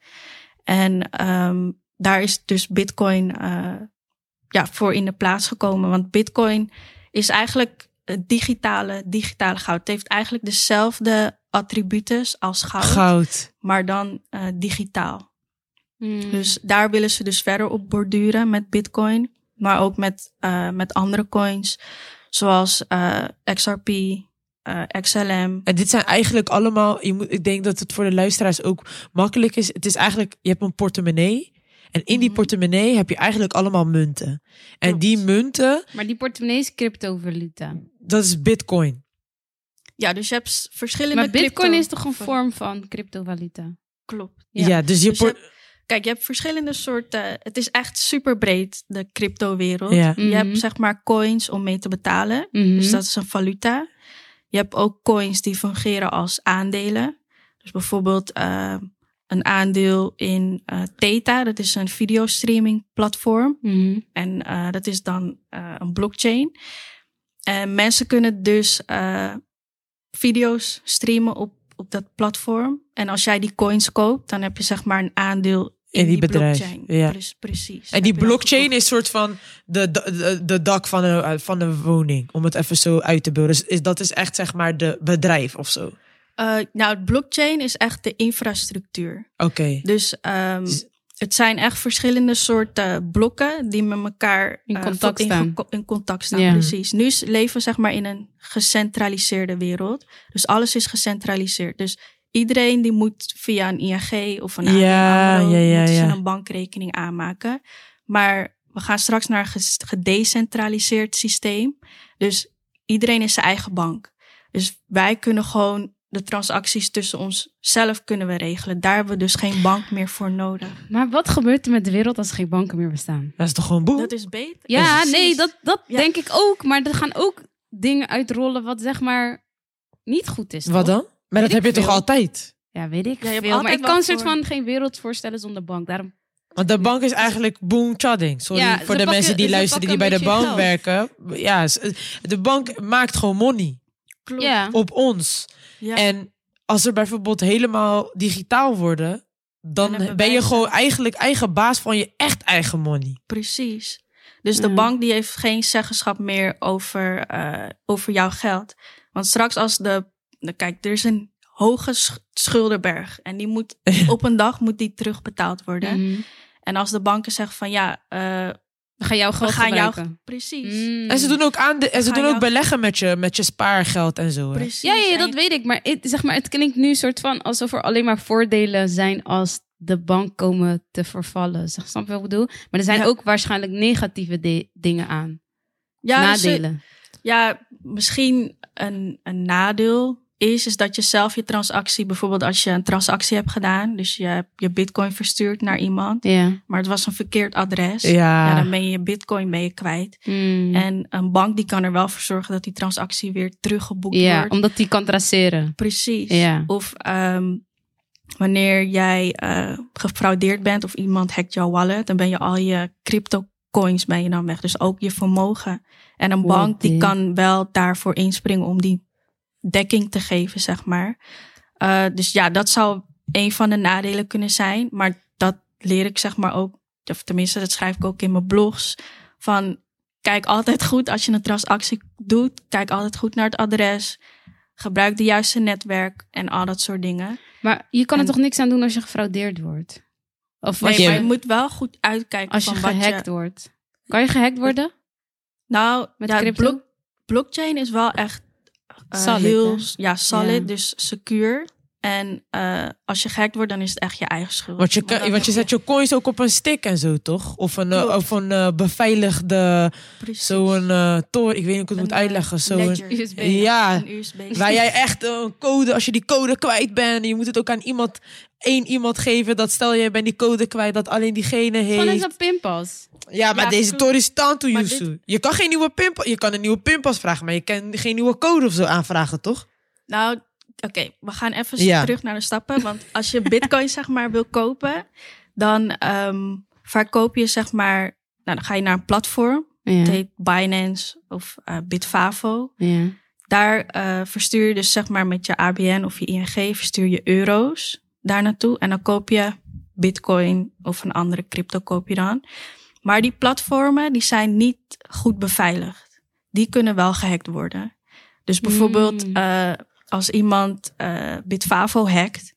En um, daar is dus Bitcoin uh, ja, voor in de plaats gekomen. Want Bitcoin is eigenlijk het digitale, digitale goud. Het heeft eigenlijk dezelfde attributen als goud, Goud. maar dan uh, digitaal. Hmm. Dus daar willen ze dus verder op borduren met Bitcoin. Maar ook met, uh, met andere coins. Zoals uh, X R P, uh, X L M. En dit zijn eigenlijk allemaal... Je moet, ik denk dat het voor de luisteraars ook makkelijk is. Het is eigenlijk... Je hebt een portemonnee. En in die Mhm. portemonnee heb je eigenlijk allemaal munten. En Klopt. die munten, Maar die portemonnee is cryptovaluta. dat is Bitcoin. Ja, dus je hebt s- verschillende Maar Bitcoin crypto- is toch een vorm van cryptovaluta? Klopt. Ja, Ja. dus je... Dus je por- hebt- Kijk, je hebt verschillende soorten... Het is echt super breed, de cryptowereld. Ja. Je Mhm. hebt zeg maar coins om mee te betalen. Mhm. Dus dat is een valuta. Je hebt ook coins die fungeren als aandelen. Dus bijvoorbeeld uh, een aandeel in uh, Theta. Dat is een videostreaming platform. Mhm. En uh, dat is dan uh, een blockchain. En mensen kunnen dus uh, video's streamen op, op dat platform. En als jij die coins koopt, dan heb je zeg maar een aandeel in, In die die, bedrijf, blockchain. ja. Pre- precies. En die Heb je dan blockchain gekocht. is soort van de, de, de, de dak van een, van een woning. Om het even zo uit te beelden. Dus is, dat is echt zeg maar de bedrijf of zo. Uh, nou, het blockchain is echt de infrastructuur. Oké. Dus um, Dus- het zijn echt verschillende soorten blokken die met elkaar In uh, contact in, staan. ge- in contact staan. Ja. Precies. Nu s- leven we zeg maar in een gecentraliseerde wereld. Dus alles is gecentraliseerd. Dus iedereen die moet via een I N G of een A B N Ja, AMRO ja, ja, moeten ze ja. een bankrekening aanmaken. Maar we gaan straks naar een ges- gedecentraliseerd systeem. Dus iedereen is zijn eigen bank. Dus wij kunnen gewoon de transacties tussen ons zelf kunnen we regelen. Daar hebben we dus geen bank meer voor nodig. Maar wat gebeurt er met de wereld als er geen banken meer bestaan? Dat is toch gewoon boem? Dat is beter. Ja, Precies. nee, dat, dat Ja. denk ik ook. Maar er gaan ook dingen uitrollen wat zeg maar niet goed is. Wat toch? dan? Maar dat Weet heb je ik toch veel. altijd? Ja, weet ik Ja, je hebt veel. Maar altijd ik kan een wat soort voor- van geen wereld voorstellen zonder bank. Daarom... Want de bank is eigenlijk boom chadding. Sorry Ja, voor ze de pakken- mensen die ze luisteren die bij pakken de een bank beetje werken. Ja, s- de bank maakt gewoon money Klopt. Ja. op ons. Ja. En als er bijvoorbeeld helemaal digitaal worden, dan hebben ben je wij gewoon ze- eigenlijk eigen baas van je echt eigen money. Precies. Dus de Ja. bank die heeft geen zeggenschap meer over, uh, over jouw geld. Want straks als de... de- Kijk, er is een hoge sch- schuldenberg. En die moet op een dag moet die terugbetaald worden. Mhm. En als de banken zeggen van ja... Uh, We gaan jouw we geld gaan jou... gebruiken. Precies. Mm. En ze doen ook, aan de, en ze Gaan doen ook jou- beleggen met je, met je spaargeld en zo. Hè? Precies. Ja, ja, ja, En dat je- weet ik. Maar het, zeg maar het klinkt nu soort van alsof er alleen maar voordelen zijn als de bank komen te vervallen. Zeg, snap je wat ik bedoel? Maar er zijn Ja. ook waarschijnlijk negatieve de- dingen aan. ja, dus, uh, Nadelen. Ja, misschien een, een nadeel is, is dat je zelf je transactie, bijvoorbeeld als je een transactie hebt gedaan, dus je hebt je bitcoin verstuurd naar iemand, Ja. maar het was een verkeerd adres, Ja. ja, dan ben je je bitcoin ben je kwijt. Mm. En een bank die kan er wel voor zorgen dat die transactie weer teruggeboekt ja, wordt. omdat die kan traceren. Precies. Ja. Of um, wanneer jij uh, gefraudeerd bent of iemand hackt jouw wallet, dan ben je al je crypto coins ben je dan weg. Dus ook je vermogen. En een Wow, bank die dit. kan wel daarvoor inspringen om die dekking te geven, zeg maar. Uh, dus ja, dat zou een van de nadelen kunnen zijn. Maar dat leer ik zeg maar ook, of tenminste dat schrijf ik ook in mijn blogs, van kijk altijd goed als je een transactie doet. Kijk altijd goed naar het adres. Gebruik de juiste netwerk en al dat soort dingen. Maar je kan er En- toch niks aan doen als je gefraudeerd wordt? Of als Nee, je, maar je moet wel goed uitkijken als je van wat gehackt je... wordt. Kan je gehackt worden? Nou, Met ja, crypto? blok- blockchain is wel echt uh, Solid, heel hè? ja, solid, Ja. dus secuur. En uh, als je gehackt wordt, dan is het echt je eigen schuld. Want je, Maar kan- dan want je heb zet je coins ook op een stick en zo, toch? Of een, uh, Klopt. of een uh, beveiligde, Precies. zo'n uh, toren, ik weet niet hoe ik het moet Een, uh, uitleggen. Zo'n, ledger. U S B. ja, Een U S B. waar jij echt een code, als je die code kwijt bent, je moet het ook aan iemand, één iemand geven, dat stel je bent die code kwijt, dat alleen diegene Gewoon eens heeft. een pinpas. Ja, maar Ja, deze klopt. toren is stand to Maar use. Je kan geen nieuwe pinpas, je kan een nieuwe pinpas vragen, maar je kan geen nieuwe code of zo aanvragen, toch? Nou, oké, we gaan even Ja. terug naar de stappen. Want als je bitcoin zeg maar wil kopen, dan um, verkoop je zeg maar... Nou, dan ga je naar een platform. Ja. Het heet Binance of uh, Bitfavo. Ja. Daar uh, verstuur je dus zeg maar met je A B N of je I N G... verstuur je euro's daar naartoe. En dan koop je Bitcoin of een andere crypto koop je dan. Maar die platformen die zijn niet goed beveiligd. Die kunnen wel gehackt worden. Dus bijvoorbeeld Mm. uh, als iemand uh, Bitfavo hackt...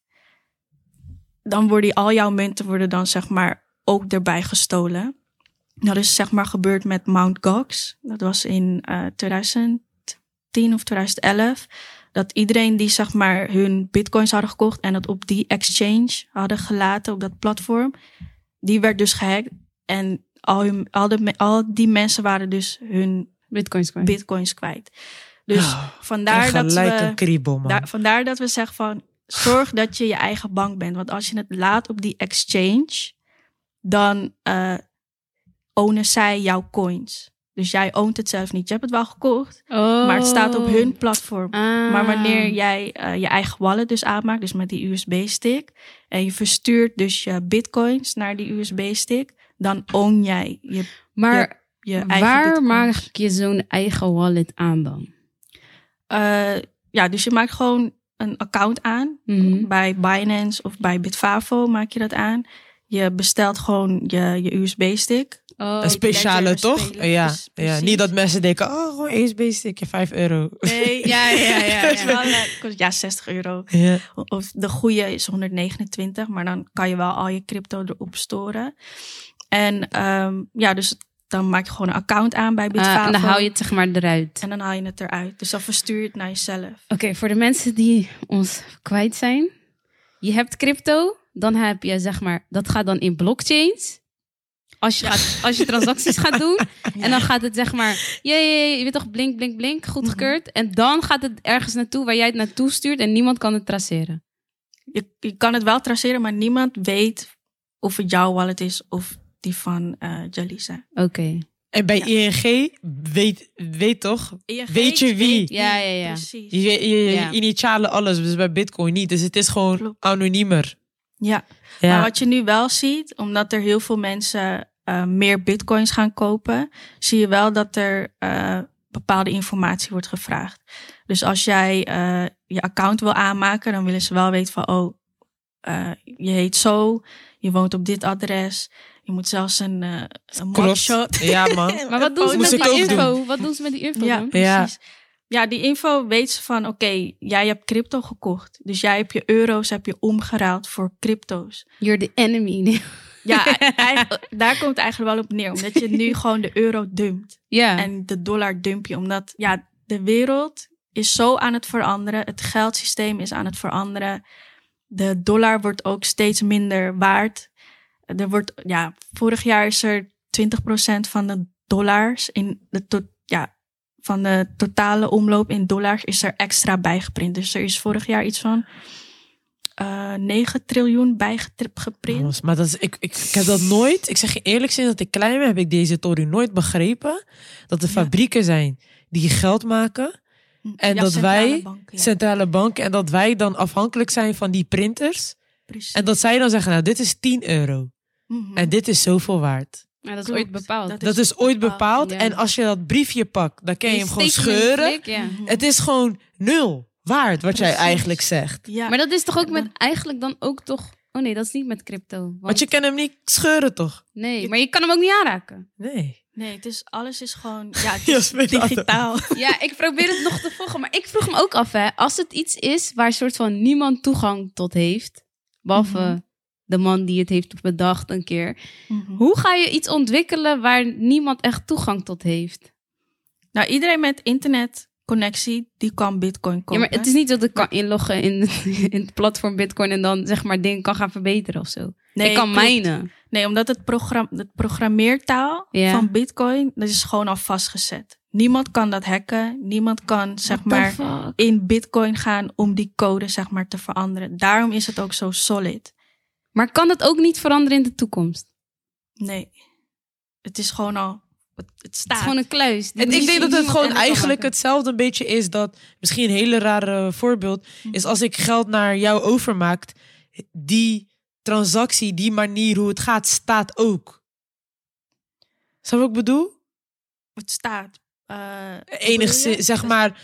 dan worden al jouw munten worden dan zeg maar ook erbij gestolen. Dat is zeg maar gebeurd met Mt. Gox. Dat was in uh, twintig tien of twintig elf. Dat iedereen die zeg maar hun bitcoins hadden gekocht... en dat op die exchange hadden gelaten, op dat platform... die werd dus gehackt. En al, hun, al, de, al die mensen waren dus hun Bitcoins kwijt. bitcoins kwijt. Dus Oh, vandaar, dat gelijk een we, kriebel, man. daar, vandaar dat we zeggen van... zorg dat je je eigen bank bent. Want als je het laat op die exchange... dan uh, ownen zij jouw coins. Dus jij ownt het zelf niet. Je hebt het wel gekocht, Oh. maar het staat op hun platform. Ah. Maar wanneer jij uh, je eigen wallet dus aanmaakt... dus met die U S B-stick... en je verstuurt dus je bitcoins naar die U S B-stick... dan own jij je, Maar je, je eigen waar bitcoins. maak je zo'n eigen wallet aan dan? Uh, ja, dus je maakt gewoon een account aan. Mhm. Bij Binance of bij Bitfavo maak je dat aan. Je bestelt gewoon je, je U S B-stick. Oh. Een speciale, Ledger toch? spelen, Ja, dus ja. precies. Niet dat mensen denken, oh, gewoon U S B-stickje, vijf euro. Nee, Ja, ja, ja, ja. Het is wel, eh, kost- ja, zestig euro. Ja. Of de goede is honderdnegenentwintig, maar dan kan je wel al je crypto erop storen. En um, ja, dus dan maak je gewoon een account aan bij Bitfavo. Ah, en dan hou je het zeg maar eruit. En dan haal je het eruit. Dus dan verstuur je het naar jezelf. Oké, voor de mensen die ons kwijt zijn. Je hebt crypto, dan heb je zeg maar, dat gaat dan in blockchains. Als je, gaat, als je transacties gaat doen. En dan gaat het zeg maar, jee, je weet toch, blink, blink, blink, goedgekeurd. En dan gaat het ergens naartoe waar jij het naartoe stuurt en niemand kan het traceren. Je, je kan het wel traceren, maar niemand weet of het jouw wallet is of die van uh, Jalisa. Oké. En bij Ja. I N G, weet, weet toch? I N G Weet je wie? weet Ja, ja, ja. Precies. Je, je, je Ja. initialen alles, dus bij Bitcoin niet. Dus het is gewoon Klopt. anoniemer. Ja. Ja. Maar wat je nu wel ziet, omdat er heel veel mensen uh, meer bitcoins gaan kopen, zie je wel dat er uh, bepaalde informatie wordt gevraagd. Dus als jij uh, je account wil aanmaken, dan willen ze wel weten van, oh, uh, je heet zo, je woont op dit adres. Je moet zelfs een, uh, een Klopt. mugshot. Ja, man. Maar wat doen ze Moest met ik die ook info? Wat doen ze met die info Ja, dan? precies. Ja, die info weet ze van, oké, okay, jij hebt crypto gekocht. Dus jij hebt je euro's heb je omgeruild voor crypto's. You're the enemy. Ja, eigenlijk, daar komt het eigenlijk wel op neer. Omdat je nu gewoon de euro dumpt. Ja. En de dollar dump je. Omdat ja, de wereld is zo aan het veranderen. Het geldsysteem is aan het veranderen. De dollar wordt ook steeds minder waard. Er wordt, ja, vorig jaar is er twintig procent van de dollars in de to- ja, van de totale omloop in dollars is er extra bijgeprint. Dus er is vorig jaar iets van uh, negen triljoen bijgeprint. Maar dat is, ik, ik, ik heb dat nooit, ik zeg je eerlijk, sinds dat ik klein ben, heb ik deze theorie nooit begrepen. Dat er Ja. fabrieken zijn die geld maken. En Ja, dat centrale wij, banken, ja. centrale banken, en dat wij dan afhankelijk zijn van die printers. Precies. En dat zij dan zeggen, nou, dit is tien euro. Mhm. En dit is zoveel waard. Ja, dat is Klopt. ooit bepaald. Dat Dat is ooit bepaald. Ja. En als je dat briefje pakt, dan kan je hem gewoon steekt hem in de scheuren. flik, ja. Mhm. Het is gewoon nul waard, wat jij Precies. eigenlijk zegt. Ja. Maar dat is toch ook En met, dan- eigenlijk dan ook toch... Oh nee, dat is niet met crypto. Want, Want je kan hem niet scheuren, toch? Nee, maar je kan hem ook niet aanraken. Nee. Nee, het is, alles is gewoon ja, het Ja, is speel je digitaal. Ja, ik probeer het nog te volgen. Maar ik vroeg me ook af, hè. Als het iets is waar soort van niemand toegang tot heeft... Behalve Mhm. de man die het heeft bedacht een keer. Mhm. Hoe ga je iets ontwikkelen waar niemand echt toegang tot heeft? Nou, iedereen met internetconnectie, die kan bitcoin Ja, kopen. maar het is niet dat ik kan inloggen in, in het platform Bitcoin... en dan zeg maar dingen kan gaan verbeteren of zo. Nee, ik kan klopt. mijnen. Nee, omdat het, program, het programmeertaal Ja. van bitcoin, dat is gewoon al vastgezet. Niemand kan dat hacken. Niemand kan, zeg maar, What the fuck? in bitcoin gaan om die code, zeg maar, te veranderen. Daarom is het ook zo solid. Maar kan het ook niet veranderen in de toekomst? Nee. Het is gewoon al, het, het staat. Het is gewoon een kluis. Die En ik niet- denk dat het niemand gewoon edit kan eigenlijk maken. hetzelfde een beetje is dat... Misschien een hele rare voorbeeld is als ik geld naar jou overmaak... Die transactie, die manier hoe het gaat, staat ook. Snap wat ik bedoel? Het staat. Uh, Enigszins, zeg maar...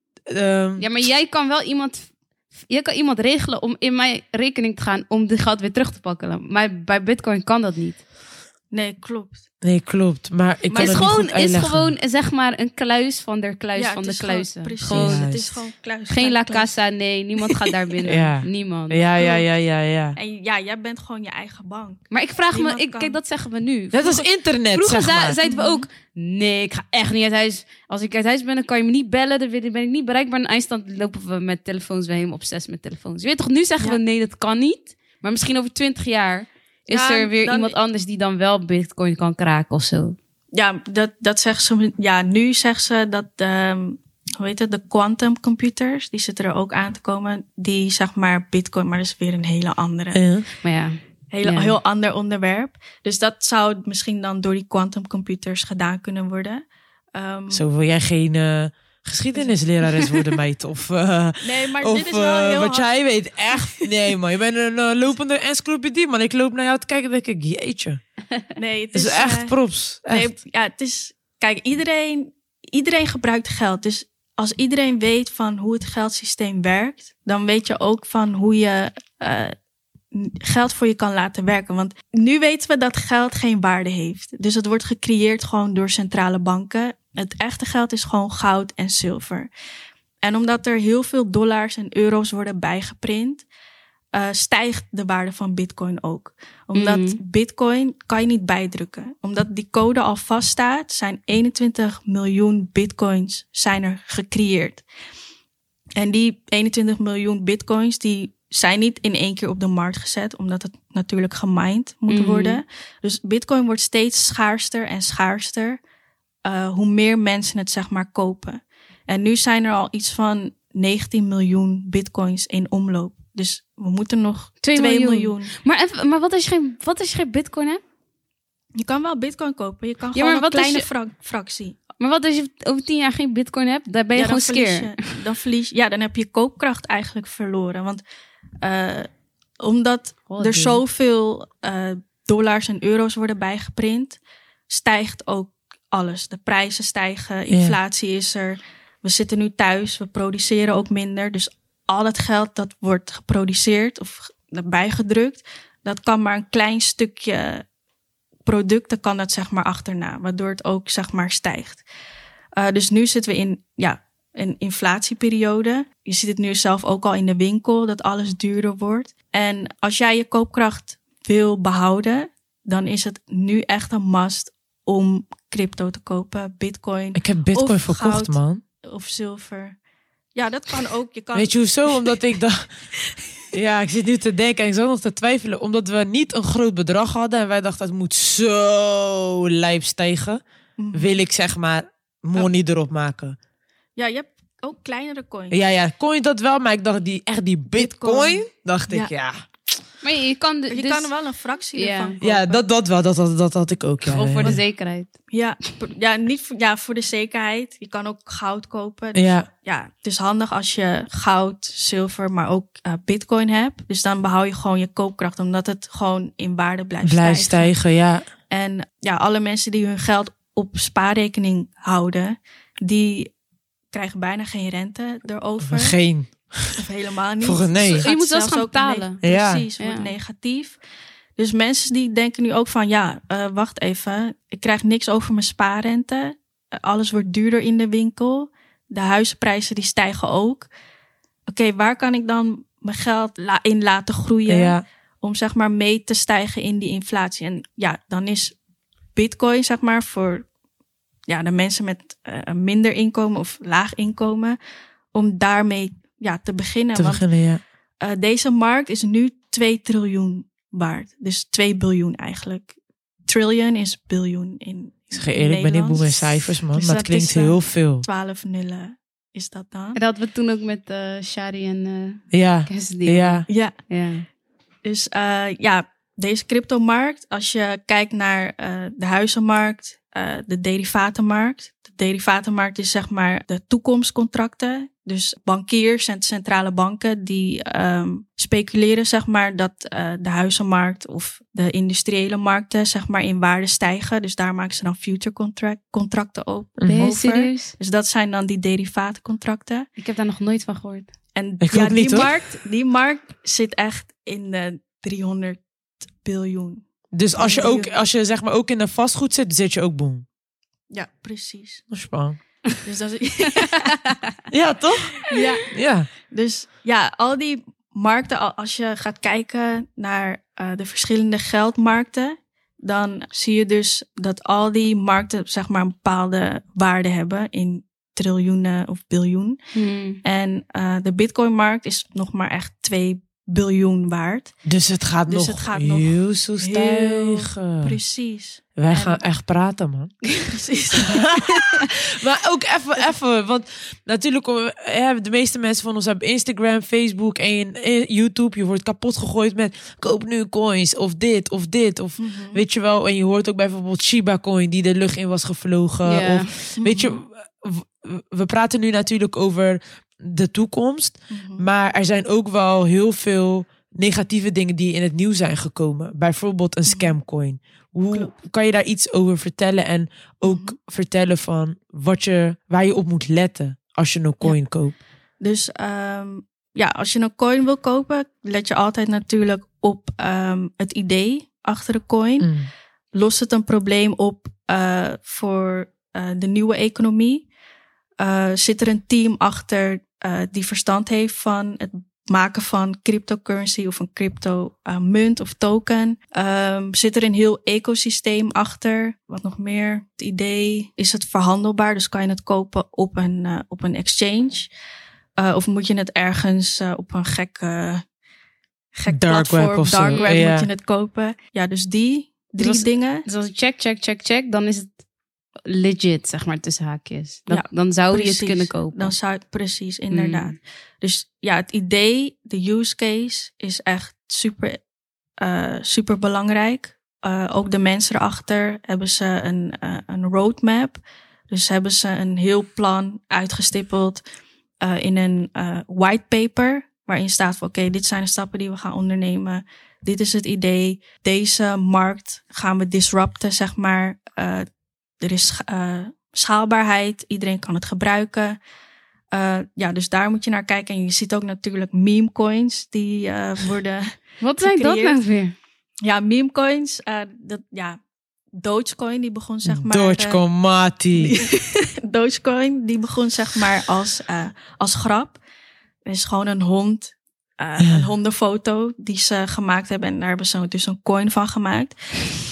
Um, Ja, maar jij kan wel iemand... Je kan iemand regelen om in mijn rekening te gaan om de geld weer terug te pakken. Maar bij Bitcoin kan dat niet. Nee, klopt. Nee, klopt. Maar ik maar kan het het gewoon, niet goed uitleggen. is gewoon zeg maar een kluis van de kluis ja, van de gewoon, kluizen. Precies, gewoon, het is gewoon kluis. Geen La kluis. Casa, nee. Niemand gaat daar binnen. Ja. Niemand. Ja, ja, ja, ja, ja. En ja, jij bent gewoon je eigen bank. Maar ik vraag Niemand me... Ik, kan. kijk, dat zeggen we nu. Net als internet, Vroeger zeg maar. zei- zeiden we ook... Nee, ik ga echt niet uit huis. Als ik uit huis ben, dan kan je me niet bellen. Dan ben ik niet bereikbaar. En eindstand lopen we met telefoons. We helemaal obsessief met telefoons. Je weet toch, nu zeggen Ja. we nee, dat kan niet. Maar misschien over twintig jaar... is Ja, er weer dan- iemand anders die dan wel Bitcoin kan kraken of zo. Ja, dat, dat zegt ze. Ja, nu zegt ze dat um, hoe heet het, de quantum computers, die zitten er ook aan te komen. Die zeg maar Bitcoin, maar dat is weer een hele andere, Ja. Maar ja... hele, ja. heel ander onderwerp. Dus dat zou misschien dan door die quantum computers gedaan kunnen worden. Um, Zo wil jij geen uh, geschiedenislerares worden, meid? Of, uh, nee, maar of dit is wel uh, heel wat hard. jij weet, echt. Nee, man. Je bent een uh, lopende encyclopedie, man. Ik loop naar jou te kijken en denk ik, jeetje. Nee, het Het is is echt uh, props. Echt. Nee, ja, het is. Kijk, iedereen, iedereen gebruikt geld. Dus als iedereen weet van hoe het geldsysteem werkt, dan weet je ook van hoe je uh, geld voor je kan laten werken. Want nu weten we dat geld geen waarde heeft. Dus het wordt gecreëerd gewoon door centrale banken. Het echte geld is gewoon goud en zilver. En omdat er heel veel dollars en euro's worden bijgeprint, Uh, stijgt de waarde van Bitcoin ook. Omdat Mhm. Bitcoin kan je niet bijdrukken. Omdat die code al vaststaat, zijn eenentwintig miljoen Bitcoins zijn er gecreëerd. En die eenentwintig miljoen Bitcoins die zijn niet in één keer op de markt gezet, omdat het natuurlijk gemined moet Mhm. worden. Dus Bitcoin wordt steeds schaarster en schaarster, uh, hoe meer mensen het zeg maar kopen. En nu zijn er al iets van negentien miljoen Bitcoins in omloop. Dus we moeten nog Twee twee miljoen. miljoen. Maar, even, maar wat, als je geen, wat als je geen Bitcoin hebt? Je kan wel Bitcoin kopen. Je kan Ja, gewoon maar een wat als kleine je- fra- fractie. Maar wat als je over tien jaar geen Bitcoin hebt? Daar ben je Ja, dan gewoon verlies skeer. je- Dan verlies Ja, dan heb je koopkracht eigenlijk verloren. Want uh, omdat Oh, er dude. zoveel uh, dollars en euro's worden bijgeprint, stijgt ook alles. De prijzen stijgen, inflatie is er. We zitten nu thuis, we produceren ook minder. Dus al het geld dat wordt geproduceerd of bijgedrukt, dat kan maar een klein stukje producten kan dat zeg maar achterna, waardoor het ook zeg maar stijgt. Uh, dus nu zitten we in ja, een inflatieperiode. Je ziet het nu zelf ook al in de winkel, dat alles duurder wordt. En als jij je koopkracht wil behouden, dan is het nu echt een must om crypto te kopen, Bitcoin Ik heb Bitcoin of verkocht, goud. man. of zilver. Ja, dat kan ook. Je kan... Weet je hoezo? Omdat ik dacht... Ja, ik zit nu te denken en ik zat nog te twijfelen. Omdat we niet een groot bedrag hadden. En wij dachten, het moet zo lijp stijgen. Mhm. Wil ik zeg maar money erop maken. Ja, je hebt ook kleinere coins. Ja, ja, kon je dat wel. Maar ik dacht, die, echt die bitcoin, Bitcoin. dacht ik, Ja. ja. Maar je kan, de, Je dus, kan er wel een fractie Ja. ervan kopen. Ja, dat, dat wel. Dat, dat, dat had ik ook, ja. Gewoon voor ja, de ja. zekerheid. Ja, voor- ja, niet voor, ja, voor de zekerheid. Je kan ook goud kopen. Dus Ja, ja, het is handig als je goud, zilver, maar ook uh, bitcoin hebt. Dus dan behoud je gewoon je koopkracht, omdat het gewoon in waarde blijft, blijf stijgen. stijgen, ja. En ja, alle mensen die hun geld op spaarrekening houden, die krijgen bijna geen rente erover. Geen. Of helemaal niet. Voor- nee. Het gaat Je moet zelfs zelfs gaan ook neg- betalen. Ja. Precies, wordt Ja. negatief. Dus mensen die denken nu ook van, ja, uh, wacht even. Ik krijg niks over mijn spaarrente. Uh, alles wordt duurder in de winkel. De huizenprijzen die stijgen ook. Oké, waar kan ik dan mijn geld la- in laten groeien? Ja, Om zeg maar mee te stijgen in die inflatie. En ja, dan is Bitcoin zeg maar voor ja, de mensen met uh, een minder inkomen of laag inkomen. Om daarmee ja, te beginnen. te Want beginnen, ja. uh, deze markt is nu twee triljoen waard. Dus twee biljoen eigenlijk. Trillion is biljoen in Ik zeg je eerlijk, ik ben niet boe met cijfers, man. Dus maar het dat is, klinkt uh, heel veel. twaalf nullen is dat dan. En dat hadden we toen ook met uh, Shari en uh, Ja, Cassidy. ja. Ja, ja. dus uh, ja, deze cryptomarkt, als je kijkt naar uh, de huizenmarkt, uh, de derivatenmarkt. De derivatenmarkt is zeg maar de toekomstcontracten. Dus Dus bankiers en centrale banken die um, speculeren zeg maar dat uh, de huizenmarkt of de industriële markten zeg maar in waarde stijgen. Dus daar maken ze dan future contract, contracten op, Ben je over. serieus? Dus dat zijn dan die derivatencontracten. Ik heb daar nog nooit van gehoord. En Ik ja, ook niet, die, hoor. markt, die markt zit echt in de driehonderd biljoen. Dus als je, ook, als je zeg maar ook in de vastgoed zit, zit je ook boom. Ja, precies. Dat is spannend. Dus, dat is, Ja, toch? ja. Ja. dus ja, al die markten, al- als je gaat kijken naar uh, de verschillende geldmarkten, dan zie je dus dat al die markten zeg maar een bepaalde waarde hebben in triljoenen of biljoen. Hmm. En uh, de Bitcoin-markt is nog maar echt twee biljoen waard. Dus het gaat Dus nog het gaat nog heel zo heel- stijgen. Precies. Wij En- gaan echt praten, man. Precies. Maar ook even, even, want natuurlijk, eh, de meeste mensen van ons hebben Instagram, Facebook en eh, YouTube. Je wordt kapot gegooid met koop nu coins of dit of dit. Of Mhm. weet je wel, en je hoort ook bijvoorbeeld Shiba Coin die de lucht in was gevlogen. Ja. Of weet je, w- we praten nu natuurlijk over de toekomst. Mhm. Maar er zijn ook wel heel veel negatieve dingen die in het nieuws zijn gekomen. Bijvoorbeeld een scamcoin. Hoe Klopt. kan je daar iets over vertellen? En ook Mhm. vertellen van wat je, waar je op moet letten als je een coin koopt. Dus um, ja, als je een coin wil kopen, let je altijd natuurlijk op um, het idee achter de coin. Mm. Lost het een probleem op uh, voor uh, de nieuwe economie? Uh, zit er een team achter uh, die verstand heeft van het maken van cryptocurrency of een crypto uh, munt of token? Um, zit er een heel ecosysteem achter? Wat nog meer? Het idee, is het verhandelbaar? Dus kan je het kopen op een, uh, op een exchange? Uh, of moet je het ergens uh, op een gekke, gek Dark platform, web of zo, dark web ja. moet je het kopen? Ja, dus die drie Dus- dingen. Dus als ik check, check, check, check, dan is het legit, zeg maar, tussen haakjes. Dan, Ja, dan zou je Precies. het kunnen kopen. Dan zou het precies, inderdaad. Mm. Dus ja, het idee, de use case is echt super, uh, super belangrijk. Uh, ook de mensen erachter hebben ze een, uh, een roadmap. Dus hebben ze een heel plan uitgestippeld uh, in een uh, whitepaper. Waarin staat van oké, okay, dit zijn de stappen die we gaan ondernemen. Dit is het idee. Deze markt gaan we disrupten, zeg maar. Uh, er is uh, schaalbaarheid. Iedereen kan het gebruiken. Uh, ja, dus daar moet je naar kijken. En je ziet ook natuurlijk meme coins die uh, worden... Wat zijn dat gecreëerd. nou weer? Ja, meme coins. Uh, dat, ja, Dogecoin die begon zeg maar... Dogecoin, Mati. uh, Dogecoin die begon zeg maar als, uh, als grap. Er is gewoon een hond, uh, een hondenfoto die ze gemaakt hebben. En daar hebben ze dus een coin van gemaakt.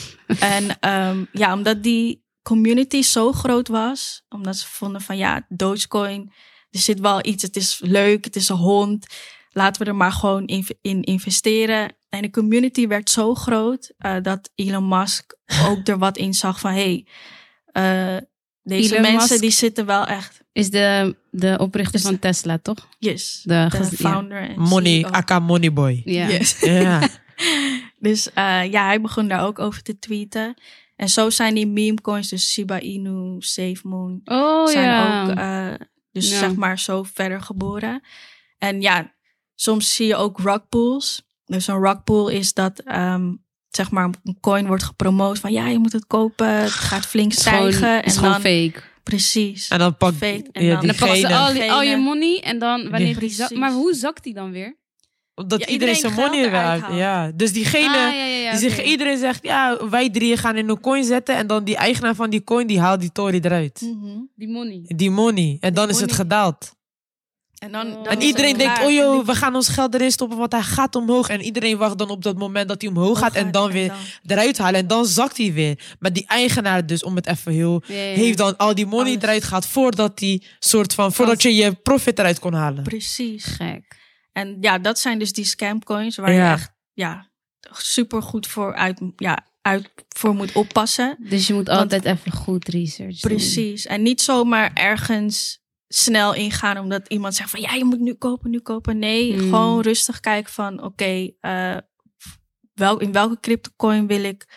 En um, ja, omdat die community zo groot was. Omdat ze vonden van ja, Dogecoin, er zit wel iets. Het is leuk, het is een hond. Laten we er maar gewoon in, in investeren. En de community werd zo groot uh, dat Elon Musk ook er wat in zag van hey, uh, deze Elon mensen Musk die zitten wel echt. Is de, de oprichter Dus- van Tesla, toch? Yes, De de ges- ja. founder en Money, C E O. aka Moneyboy. Ja. Yes. Ja. Dus uh, ja, hij begon daar ook over te tweeten. En zo zijn die meme coins, dus Shiba Inu, SafeMoon, Oh zijn ja. ook uh, dus Ja. zeg maar zo verder geboren. En ja, soms zie je ook rugpulls. Dus een rugpull is dat um, zeg maar een coin wordt gepromoot van ja, je moet het kopen, het gaat flink Het is gewoon, stijgen. het is en gewoon dan fake. precies. En dan pak Fake. En ja, dan- En dan pakken ze diegene, al, die- al je Diegene- money en dan wanneer Ja, die zak, precies. maar hoe zakt die dan weer? omdat Ja, iedereen iedereen zijn geld money eruit raakt. haalt. Ja. Dus diegene, Ah, ja, ja, ja, die oké. zegt, iedereen zegt, ja, wij drieën gaan in een coin zetten. En dan die eigenaar van die coin, die haalt die tory eruit. Mhm. Die money. Die money. En dan Die is het money. gedaald. En, dan, En dan En is iedereen het denkt, klaar. oh En joh, die- we gaan ons geld erin stoppen, want hij gaat omhoog. En iedereen wacht dan op dat moment dat hij omhoog gaat. En dan weer dan- eruit halen. En dan zakt hij weer. Maar die eigenaar dus, om het even heel... Ja, ja. heeft dan al die money Alles. eruit gehad voordat die soort van... voordat je je profit eruit kon halen. Precies. Gek. En ja, dat zijn dus die scamcoins waar Ja. je echt ja, super goed voor uit, ja, uit voor moet oppassen. Dus je moet Want- altijd even goed research doen. Precies. En niet zomaar ergens snel ingaan omdat iemand zegt van ja, je moet nu kopen, nu kopen. Nee, Mm. gewoon rustig kijken van oké, okay, uh, wel, in welke cryptocoin wil ik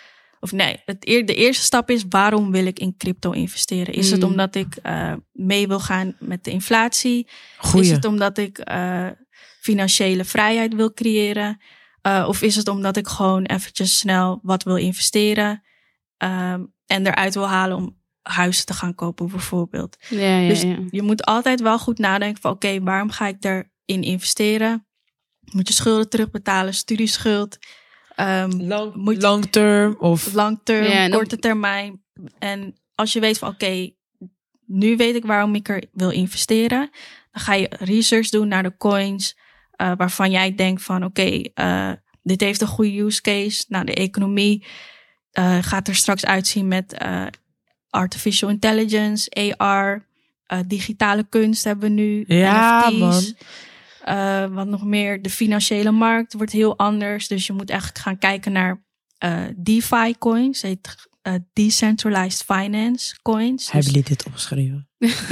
Of nee, het, eer- de eerste stap is, waarom wil ik in crypto investeren? Is Mm. het omdat ik uh, mee wil gaan met de inflatie? Goeie. Is het omdat ik uh, financiële vrijheid wil creëren? Uh, of is het omdat ik gewoon eventjes snel wat wil investeren? Um, en eruit wil halen om huizen te gaan kopen bijvoorbeeld. Ja, ja, Dus ja. je moet altijd wel goed nadenken van oké, okay, waarom ga ik erin investeren? Moet je schulden terugbetalen, studieschuld. Um, Long, moet- long term of... Lang term, Ja, en dan- korte termijn. En als je weet van oké, okay, nu weet ik waarom ik er wil investeren. Dan ga je research doen naar de coins uh, waarvan jij denkt van oké, okay, uh, dit heeft een goede use case. Nou, de economie uh, gaat er straks uitzien met uh, artificial intelligence, A R, uh, digitale kunst hebben we nu, Ja, N F T's. man. Uh, wat nog meer, de financiële markt wordt heel anders. Dus je moet echt gaan kijken naar uh, DeFi coins. Heet uh, Decentralized Finance coins. Hebben Dus, jullie dit opgeschreven?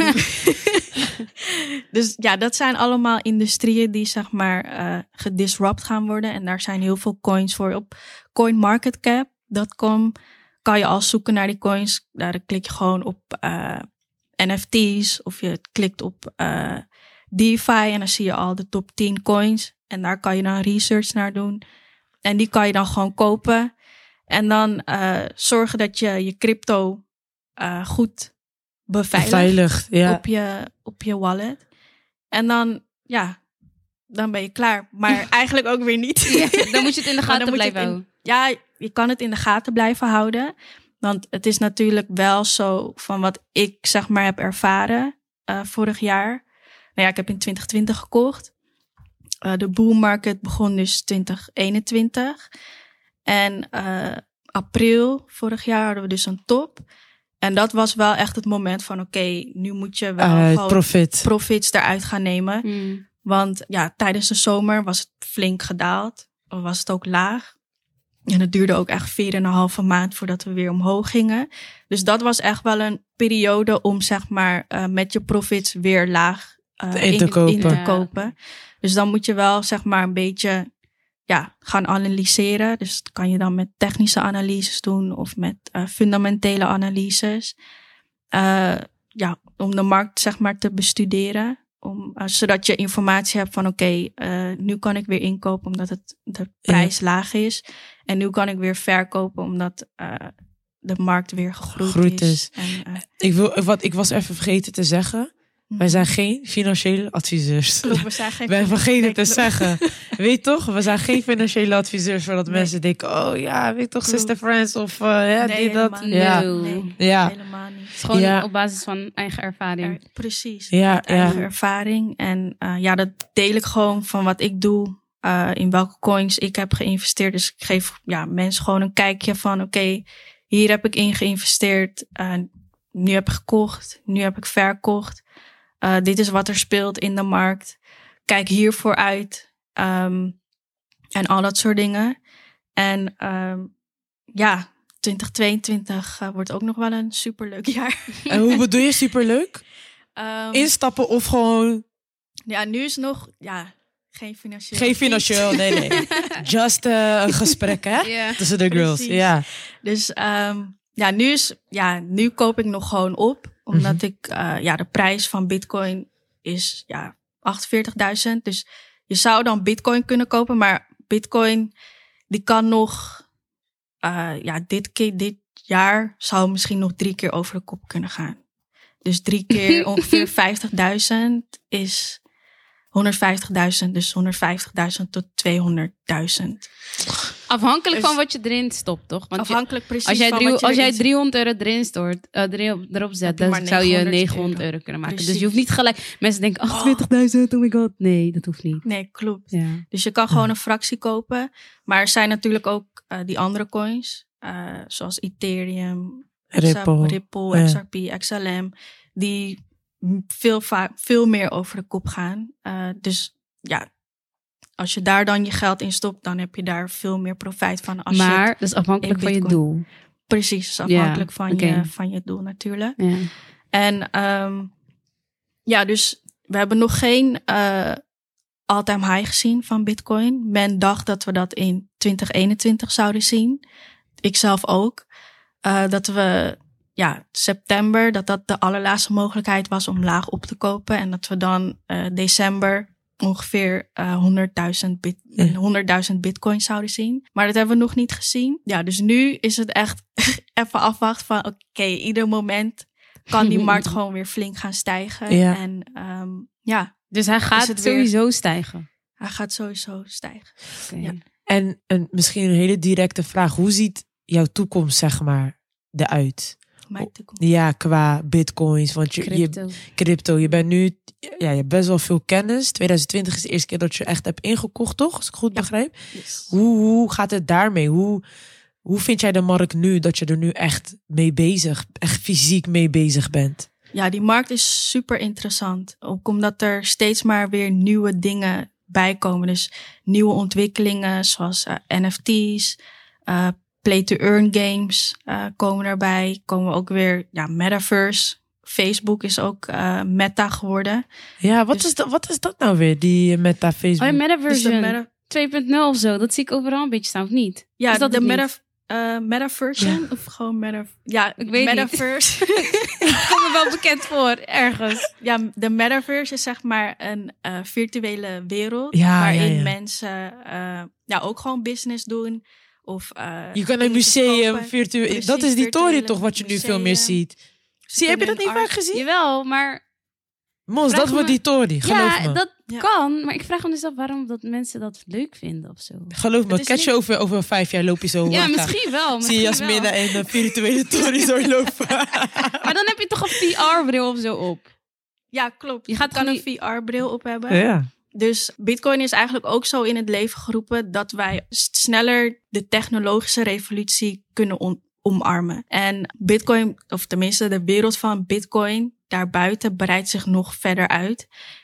dus ja, dat zijn allemaal industrieën die zeg maar uh, gedisrupt gaan worden. En daar zijn heel veel coins voor. Op coin market cap dot com kan je al zoeken naar die coins. Daar klik je gewoon op uh, N F T's of je klikt op uh, DeFi en dan zie je al de top tien coins. En daar kan je dan research naar doen. En die kan je dan gewoon kopen. En dan uh, zorgen dat je je crypto uh, goed beveiligt. Veilig, ja. Op je, op je wallet. En dan, ja, dan ben je klaar. Maar eigenlijk ook weer niet. Ja, dan moet je het in de Maar dan gaten moet je blijven het in- houden. Ja, je kan het in de gaten blijven houden. Want het is natuurlijk wel zo van wat ik zeg maar heb ervaren uh, vorig jaar. Nou ja, ik heb in twintig twintig gekocht. Uh, de bull market begon dus twintig eenentwintig. En uh, april vorig jaar hadden we dus een top. En dat was wel echt het moment van oké, okay, nu moet je wel Uh, gewoon profit. profits eruit gaan nemen. Mm. Want ja, tijdens de zomer was het flink gedaald. Of was het ook laag. En het duurde ook echt vier en een halve maand voordat we weer omhoog gingen. Dus dat was echt wel een periode om zeg maar uh, met je profits weer laag uh, In te kopen. in te Ja. kopen. Dus dan moet je wel zeg maar een beetje ja, gaan analyseren. Dus dat kan je dan met technische analyses doen of met uh, fundamentele analyses. Uh, ja, om de markt zeg maar te bestuderen. Om, uh, zodat je informatie hebt van oké, okay, uh, nu kan ik weer inkopen omdat het, de prijs Ja. laag is. En nu kan ik weer verkopen omdat uh, de markt weer gegroeid Gegroeid is. is. En, uh, Ik, wil, wat, ik was even vergeten te zeggen. Wij zijn geen financiële adviseurs. Klopt, we zijn geen Wij vergeten nee, te klopt. zeggen. Weet toch? We zijn geen financiële adviseurs. Zodat Nee. mensen denken, oh ja, weet toch, Klopt. Sister Friends of uh, ja, Nee, dit, dat. helemaal Ja. niet. Nee, Ja. helemaal niet. Het is gewoon Ja. op basis van eigen ervaring. Er- precies. Ja, Met ja. eigen ervaring. En uh, ja, dat deel ik gewoon van wat ik doe. Uh, in welke coins ik heb geïnvesteerd. Dus ik geef ja, mensen gewoon een kijkje van oké, okay, hier heb ik in geïnvesteerd. Uh, nu heb ik gekocht. Nu heb ik verkocht. Uh, dit is wat er speelt in de markt. Kijk hiervoor uit. Um, en al dat soort dingen. En um, ja, twintig tweeëntwintig uh, wordt ook nog wel een superleuk jaar. En hoe bedoel je superleuk? Um, Instappen of gewoon Ja, nu is nog ja, geen financieel. geen financieel? Nee, nee. Just uh, een gesprek, hè? Ja. Tussen de girls. Precies. Ja. Dus um, ja, nu is ja, nu koop ik nog gewoon op. Omdat Mhm. ik uh, ja, de prijs van Bitcoin is ja achtenveertigduizend. Dus je zou dan Bitcoin kunnen kopen, maar Bitcoin die kan nog uh, ja, dit keer dit jaar zou misschien nog drie keer over de kop kunnen gaan. Dus drie keer ongeveer vijftigduizend is honderdvijftigduizend. Dus honderdvijftigduizend tot tweehonderdduizend. Afhankelijk Dus- van wat je erin stopt, toch? Want je- Afhankelijk precies als jij, van drie, wat je als jij erin- driehonderd euro erin stort, uh, erin- erop zet, Heb je dan maar zou je negenhonderd negenhonderd euro kunnen maken. Dus Precies. je hoeft niet gelijk... Mensen denken, achtentwintigduizend, oh my god. Nee, dat hoeft niet. Nee, klopt. Ja. Dus je kan gewoon een fractie kopen. Maar er zijn natuurlijk ook uh, die andere coins. Uh, zoals Ethereum, Ripple. Ripple Ja. X R P, X L M. Die veel, va- veel meer over de kop gaan. Uh, dus ja, als je daar dan je geld in stopt, dan heb je daar veel meer profijt van. Als je Maar het, dat is afhankelijk in van je Bitcoin- doel. precies, is afhankelijk van, oké. je, van je doel natuurlijk. Ja. En um, ja, dus we hebben nog geen uh, all-time high gezien van Bitcoin. Men dacht dat we dat in twintig eenentwintig zouden zien. ik zelf ook. Uh, dat we, ja, september, dat dat de allerlaatste mogelijkheid was om laag op te kopen. En dat we dan uh, december ongeveer uh, honderdduizend bit, Ja. honderdduizend bitcoins zouden zien. Maar dat hebben we nog niet gezien. Ja, dus nu is het echt even afwachten van, oké, okay, ieder moment kan die markt gewoon weer flink gaan stijgen. Ja. En um, ja, Dus hij gaat het weer- sowieso stijgen. hij gaat sowieso stijgen. Okay. Ja. En een, misschien een hele directe vraag. Hoe ziet jouw toekomst, zeg maar, eruit? Mijn toekomst. Ja, qua bitcoins. Want je, je, Crypto. crypto, je bent nu, ja, je hebt best wel veel kennis. twintig twintig is de eerste keer dat je echt hebt ingekocht, toch? Als ik goed Ja. begrijp. Yes. Hoe, hoe gaat het daarmee? Hoe, hoe vind jij de markt nu, dat je er nu echt mee bezig, echt fysiek mee bezig bent? Ja, die markt is super interessant. Ook omdat er steeds maar weer nieuwe dingen bij komen. Dus nieuwe ontwikkelingen zoals uh, N F T's, uh, play-to-earn games uh, komen erbij. Komen ook weer, ja, metaverse. Facebook is ook uh, meta geworden. Ja, wat, Dus- is dat, wat is dat nou weer, die meta Facebook? Oh, ja, Dus de metaversion meta, twee punt nul of zo. Dat zie ik overal een beetje staan, of niet? ja, Is dat de het meta, niet? uh, metaversion of gewoon meta, ja, Ik weet niet. metaverse. Het komt me wel bekend voor, ergens. Ja, de metaverse is zeg maar een uh, virtuele wereld Ja, waarin ja, ja. mensen uh, ja, ook gewoon business doen. Of, uh, Je kan een dingetjes museum, kopen. virtueel. Precies, Dat is die tory virtuele toch, wat je nu veel meer museum. ziet. Ze Zie, heb je dat kunnen niet een vaak gezien? Jawel, maar Mons, Vraag dat wordt me- die tory, geloof ja, me. dat Ja. kan. Maar ik vraag me dus af waarom dat mensen dat leuk vinden of zo. Geloof me, Het is catch je niet- over, over vijf jaar loop je zo. Ja, wakka. misschien wel. Zie Misschien je wel. Jasmina in een virtuele tory zo lopen. Maar dan heb je toch een V R-bril of zo op. Ja, klopt. Je Je, gaat kan toch een V R-bril op hebben. Ja. Dus Bitcoin is eigenlijk ook zo in het leven geroepen dat wij s- sneller de technologische revolutie kunnen on- omarmen. En Bitcoin, of tenminste de wereld van Bitcoin daarbuiten, breidt zich nog verder uit.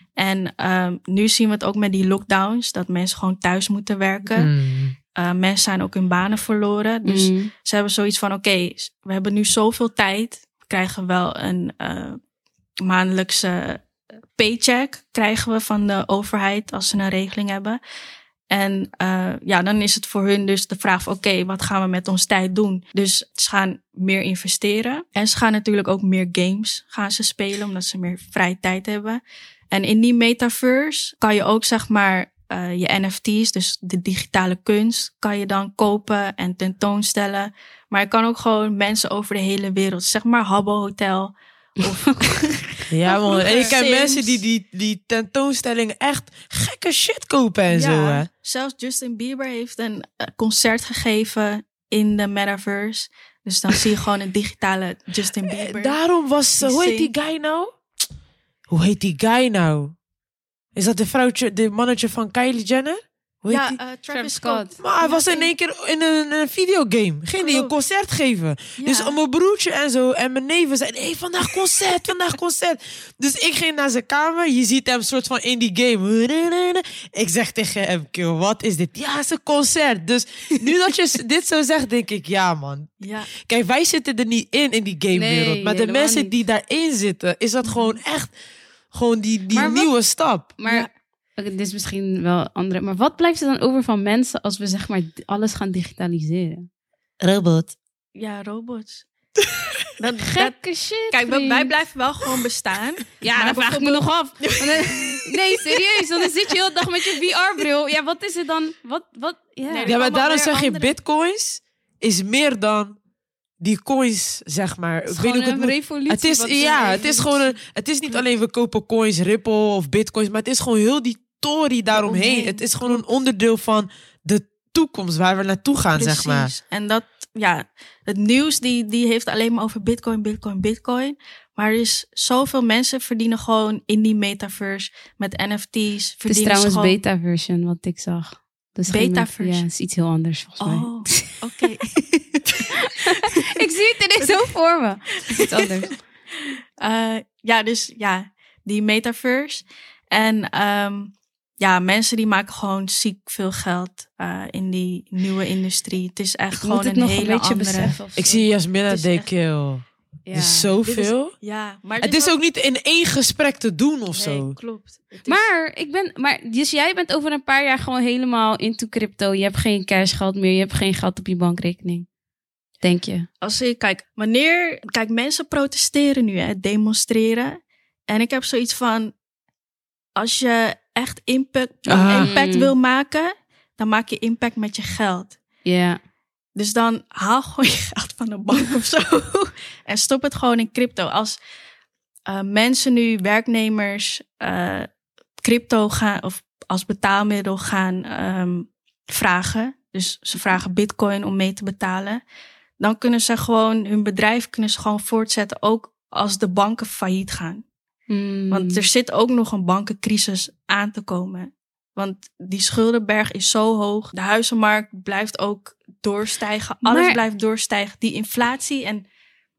En um, nu zien we het ook met die lockdowns, dat mensen gewoon thuis moeten werken. Mm. Uh, mensen zijn ook hun banen verloren. Dus Mm. ze hebben zoiets van, oké, okay, we hebben nu zoveel tijd. We krijgen wel een uh, maandelijkse paycheck krijgen we van de overheid als ze een regeling hebben. En uh, ja, dan is het voor hun dus de vraag van, oké, okay, wat gaan we met ons tijd doen? Dus ze gaan meer investeren. En ze gaan natuurlijk ook meer games gaan ze spelen, omdat ze meer vrije tijd hebben. En in die metaverse kan je ook, zeg maar, uh, je N F T's, dus de digitale kunst, kan je dan kopen en tentoonstellen. Maar je kan ook gewoon mensen over de hele wereld, zeg maar Habbo Hotel. Of Ja, man. En je kent Sims. mensen die, die die tentoonstellingen echt gekke shit kopen en zo, hè. Zelfs Justin Bieber heeft een uh, concert gegeven in de metaverse. Dus dan zie je gewoon een digitale Justin Eh, Bieber. Daarom was, Die hoe heet die zingt. guy nou? Hoe heet die guy nou? Is dat de vrouwtje, de mannetje van Kylie Jenner? Hoe heet ja, die? uh, Travis, Travis Scott. Scott. Maar hij was in één keer in een, een videogame. Ging die een Klopt. concert geven. Ja. Dus mijn broertje en zo en mijn neven zeiden, hé, hey, vandaag concert, vandaag concert. Dus ik ging naar zijn kamer. Je ziet hem soort van in die game. Ik zeg tegen hem, kill, wat is dit? Ja, het is een concert. Dus nu dat je dit zo zegt, denk ik, ja, man. Ja, Kijk, wij zitten er niet in, in die gamewereld. Nee, maar de helemaal mensen niet. die daarin zitten, is dat gewoon echt gewoon die, die Maar wat- nieuwe stap. Maar Ja. oké, dit is misschien wel andere. Maar wat blijft er dan over van mensen als we zeg maar alles gaan digitaliseren? Robot. ja, robots. dat, dat, Gekke shit. kijk, wij, vriend. wij blijven wel gewoon bestaan. Ja, Maar dan vraag ik me nog af. Want dan- Nee, serieus. Want dan zit je heel de dag met je V R-bril. Ja, wat is het dan? Wat, wat? Ja. Nee, Ja, Er maar komen daarom weer zeg je, andere- bitcoins is meer dan die coins, zeg maar. Het is Ik weet gewoon niet hoe een ik het moet- revolutie. Het is, wat ja, een het is gewoon een, het is niet alleen we kopen coins, Ripple of bitcoins, maar het is gewoon heel die tory daaromheen. Eromheen, Het is gewoon een onderdeel van de toekomst waar we naartoe gaan, zeg maar. Precies. En dat, ja, het nieuws die, die heeft alleen maar over bitcoin, bitcoin, bitcoin. Maar er is zoveel mensen verdienen gewoon in die metaverse met N F T's. Het is verdienen trouwens ze gewoon... beta-version wat ik zag. Dus geen- Beta-version? Ja, het is iets heel anders volgens mij. Oh, oké. Ik zie het ineens zo voor me. Het is iets anders. Uh, ja, dus ja, die metaverse. En um, ja, mensen die maken gewoon ziek veel geld uh, in die nieuwe industrie. Het is echt Ik gewoon moet het een nog hele een beetje andere... beseffen. of Ik zo. zie Jasmina Het is denk, echt- kill. Ja. Het is zoveel. Ja, maar Het is ook niet in één gesprek te doen of zo. Nee, klopt. Het is- Maar ik ben, maar dus jij bent over een paar jaar gewoon helemaal into crypto. Je hebt geen cashgeld meer, je hebt geen geld op je bankrekening. denk je? Als ik, kijk, wanneer, kijk, mensen protesteren nu, hè, demonstreren. En ik heb zoiets van, als je echt impact, Ah. impact wil maken, dan maak je impact met je geld. Ja. Dus dan haal gewoon je geld van de bank of zo. En stop het gewoon in crypto. Als uh, mensen nu, werknemers, uh, crypto gaan of als betaalmiddel gaan um, vragen. Dus ze vragen bitcoin om mee te betalen. Dan kunnen ze gewoon, hun bedrijf kunnen ze gewoon voortzetten. Ook als de banken failliet gaan. Mm. Want er zit ook nog een bankencrisis aan te komen. Want die schuldenberg is zo hoog. De huizenmarkt blijft ook doorstijgen. Alles Maar... blijft doorstijgen. Die inflatie en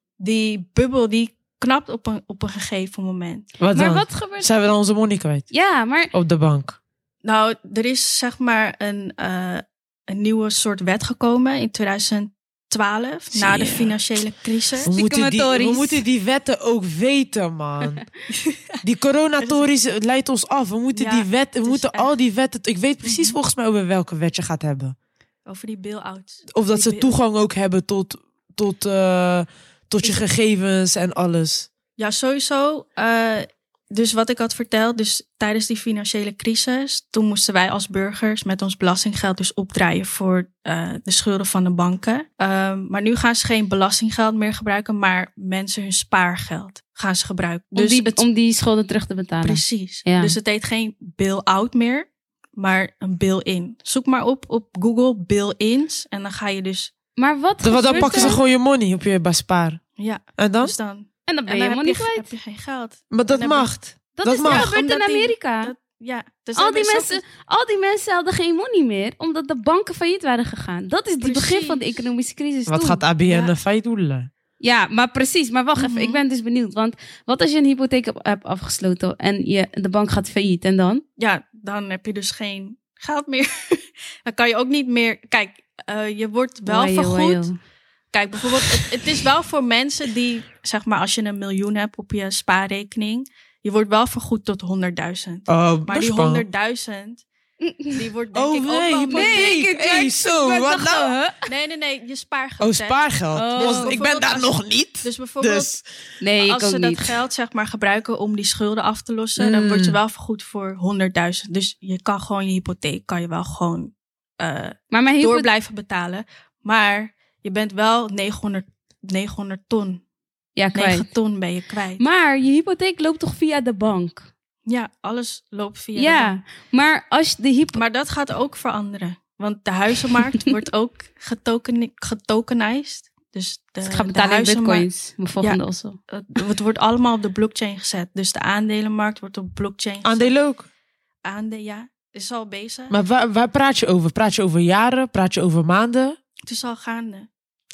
die bubbel, die knapt op een, op een gegeven moment. Wat Maar dan? wat gebeurt... Zijn we dan onze money kwijt? Ja, maar... Op de bank? Nou, er is zeg maar een, uh, een nieuwe soort wet gekomen in twintig twaalf. Zie Na je. de financiële crisis. We moeten, die, we Stiekem moeten die wetten ook weten, man. Die coronatories leidt ons af. We moeten, Ja, die wet, we het is moeten echt- al die wetten... Ik weet precies Mhm. volgens mij over welke wet je gaat hebben. Over die bail-out. Of dat Die ze bail- toegang ook hebben tot, tot, uh, tot je Is het- gegevens en alles. Ja, sowieso. Uh, dus wat ik had verteld, dus tijdens die financiële crisis, toen moesten wij als burgers met ons belastinggeld dus opdraaien voor uh, de schulden van de banken. Um, maar nu gaan ze geen belastinggeld meer gebruiken, maar mensen hun spaargeld gaan ze gebruiken. Om, Dus die, het, om die schulden terug te betalen. precies. Ja. Dus het heet geen bail-out meer, maar een bail-in. Zoek maar op op Google bail-ins en dan ga je dus, Maar wat Dan, dan gebeurt pakken ze er? gewoon je money op je spaar. ja, En dan? dus dan. En dan ben En je dan money heb je, kwijt. heb je geen geld. Maar dat En dan mag. Dat, dat is mag. wat gebeurt in Omdat die- Amerika. Dat, ja, dus al, dan die ben je mensen, al die mensen hadden geen money meer, omdat de banken failliet waren gegaan. Dat is het Precies. begin van de economische crisis Wat toen. gaat A B N Ja. feit doen? Ja, maar precies. Maar wacht Mhm. even, ik ben dus benieuwd. Want wat als je een hypotheek hebt- hebt afgesloten en je, de bank gaat failliet en dan? Ja, dan heb je dus geen geld meer. Dan kan je ook niet meer... Kijk, uh, je wordt wel Wajo, vergoed. wajo. Kijk, bijvoorbeeld, het, het is wel voor mensen die, zeg maar, als je een miljoen hebt op je spaarrekening, je wordt wel vergoed tot honderdduizend. Oh, Maar die honderdduizend, die wordt denk Oh ik ook nee, wel... nee, ik- hey, ik- zo, ik wat dacht, nou? huh? Nee, nee, nee, je spaargeld. Oh, hè. spaargeld. Oh. Was- Dus ik ben daar bijvoorbeeld nog niet. Dus bijvoorbeeld, Dus, Nee, ik als ook ze niet. dat geld zeg maar gebruiken om die schulden af te lossen, dan Mm. word je wel vergoed voor honderdduizend. Dus je kan gewoon je hypotheek, kan je wel gewoon uh, Maar mijn door hypo- blijven betalen. Maar je bent wel negenhonderd, negenhonderd ton. ja, kwijt. negen ton ben je kwijt. Maar je hypotheek loopt toch via de bank? Ja, alles loopt via Ja, de bank. maar als de hypo... Maar dat gaat ook veranderen. Want de huizenmarkt wordt ook getoken, getokenized. Dus de, ik ga de betalen in huizenmarkt- bitcoins. Mijn volgende also. Het, het wordt allemaal op de blockchain gezet. Dus de aandelenmarkt wordt op blockchain gezet. aandelen ook. Aandelen, ja. Is al bezig. Maar waar, waar praat je over? Praat je over jaren? Praat je over maanden? Het is al gaande.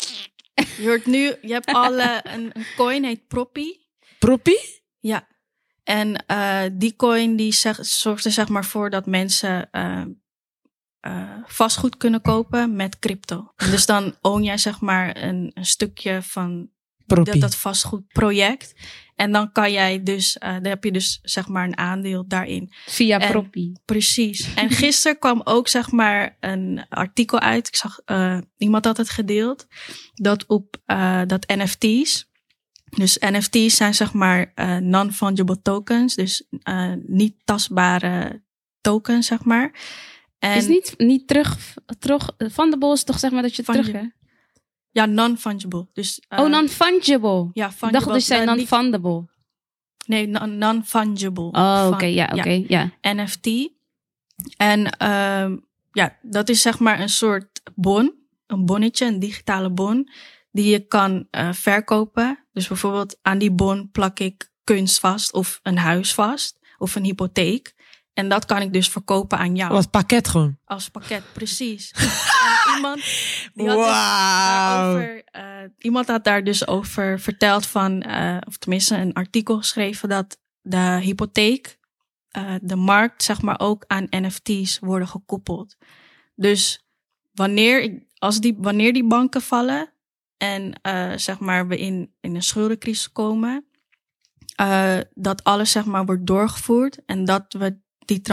Je hoort nu, je hebt al uh, een, een coin, heet Proppie. Proppie? Ja. En uh, die coin die zeg, zorgt er zeg maar voor dat mensen uh, uh, vastgoed kunnen kopen met crypto. Dus dan own jij zeg maar een, een stukje van Proppie. dat, dat vastgoedproject. En dan kan jij dus, uh, dan heb je dus zeg maar een aandeel daarin. Via En- Proppie. Precies. En gisteren kwam ook zeg maar een artikel uit. Ik zag, uh, iemand had het gedeeld. Dat op uh, dat N F T's. Dus N F T's zijn zeg maar uh, non-fungible tokens. Dus uh, niet tastbare tokens zeg maar. En Is niet, niet terug, terug... Van de bos toch zeg maar dat je het Van terug... je- hè? ja, non-fungible. Dus, uh, oh, non-fungible. ja, Ik fungible. dacht dus zijn Uh, niet- non-fundable. Nee, non- non-fungible. Oh, oké. Fun- ja, oké. ja. N F T. En um, ja, dat is zeg maar een soort bon. Een bonnetje, een digitale bon. Die je kan uh, verkopen. Dus bijvoorbeeld aan die bon plak ik kunst vast. Of een huis vast. Of een hypotheek. En dat kan ik dus verkopen aan jou. Wat pakket gewoon. Als pakket, precies. En iemand, die had dus Wauw. daarover, uh, iemand had daar dus over verteld van, uh, of tenminste een artikel geschreven, dat de hypotheek, uh, de markt, zeg maar, ook aan N F T's worden gekoppeld. Dus wanneer, als die, wanneer die banken vallen en uh, zeg maar we in, in een schuldencrisis komen, uh, dat alles zeg maar wordt doorgevoerd en dat we die transi-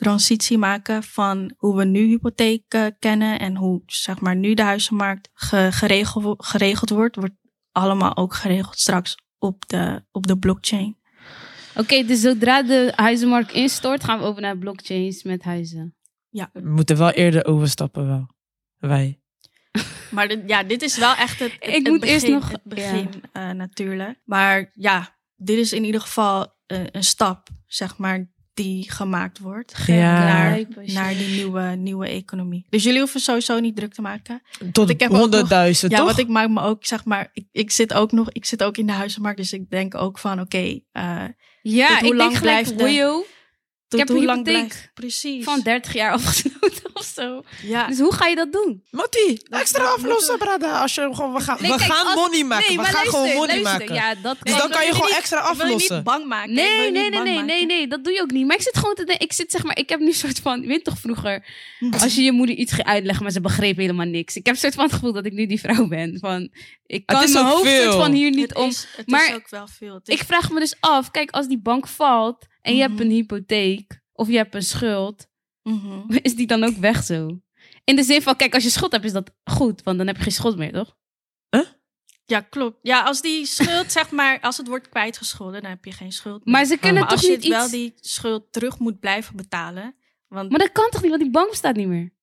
transitie maken van hoe we nu hypotheek uh, kennen en hoe zeg maar nu de huizenmarkt ge, geregeld, geregeld wordt, wordt allemaal ook geregeld straks op de, op de blockchain. Oké, okay, dus zodra de huizenmarkt instort, gaan we over naar blockchains met huizen. Ja. We moeten wel eerder overstappen wel. Wij. Maar de, ja, dit is wel echt het, het, Ik het moet begin, eerst nog, het begin ja. uh, natuurlijk. Maar ja, dit is in ieder geval uh, een stap, zeg maar, die gemaakt wordt. Ja. Naar, naar die nieuwe, nieuwe economie. Dus jullie hoeven sowieso niet druk te maken. Tot honderdduizend, ja, toch? want ik maak me ook, zeg maar, ik, ik zit ook nog, ik zit ook in de huizenmarkt. Dus ik denk ook van, oké. Okay, uh, ja, ik denk gelijk, Wojo. Ik heb een hypotheek blijft, precies. van dertig jaar afgesloten of zo. Ja. Dus hoe ga je dat doen? Mattie, extra aflossen, brada. Als je gewoon, we gaan, nee, we kijk, gaan als, money maken. Nee, we gaan luister, gewoon money luister. maken. Ja, dat dus dan kan je, je gewoon niet, extra aflossen. Ik wil je niet bang maken. Nee, nee, nee, nee, nee, nee, nee, dat doe je ook niet. Maar ik zit gewoon te denken, ik zit zeg maar, ik heb nu een soort van, je weet toch vroeger, als je je moeder iets ging uitleggen, maar ze begreep helemaal niks. Ik heb een soort van het gevoel dat ik nu die vrouw ben. Van, ik kan mijn hoofd soort van hier niet het om. Is, het maar is ook wel veel. Is... ik vraag me dus af, kijk, als die bank valt en je mm-hmm. hebt een hypotheek of je hebt een schuld, mm-hmm. is die dan ook weg zo? In de zin van, kijk, als je schuld hebt, is dat goed, want dan heb je geen schuld meer, toch? Huh? Ja, klopt. Ja, als die schuld, zeg maar, als het wordt kwijtgescholden, dan heb je geen schuld meer. Maar ze kunnen maar toch als je niet iets... wel die schuld terug moet blijven betalen. Want... Maar dat kan toch niet, want die bank bestaat niet meer?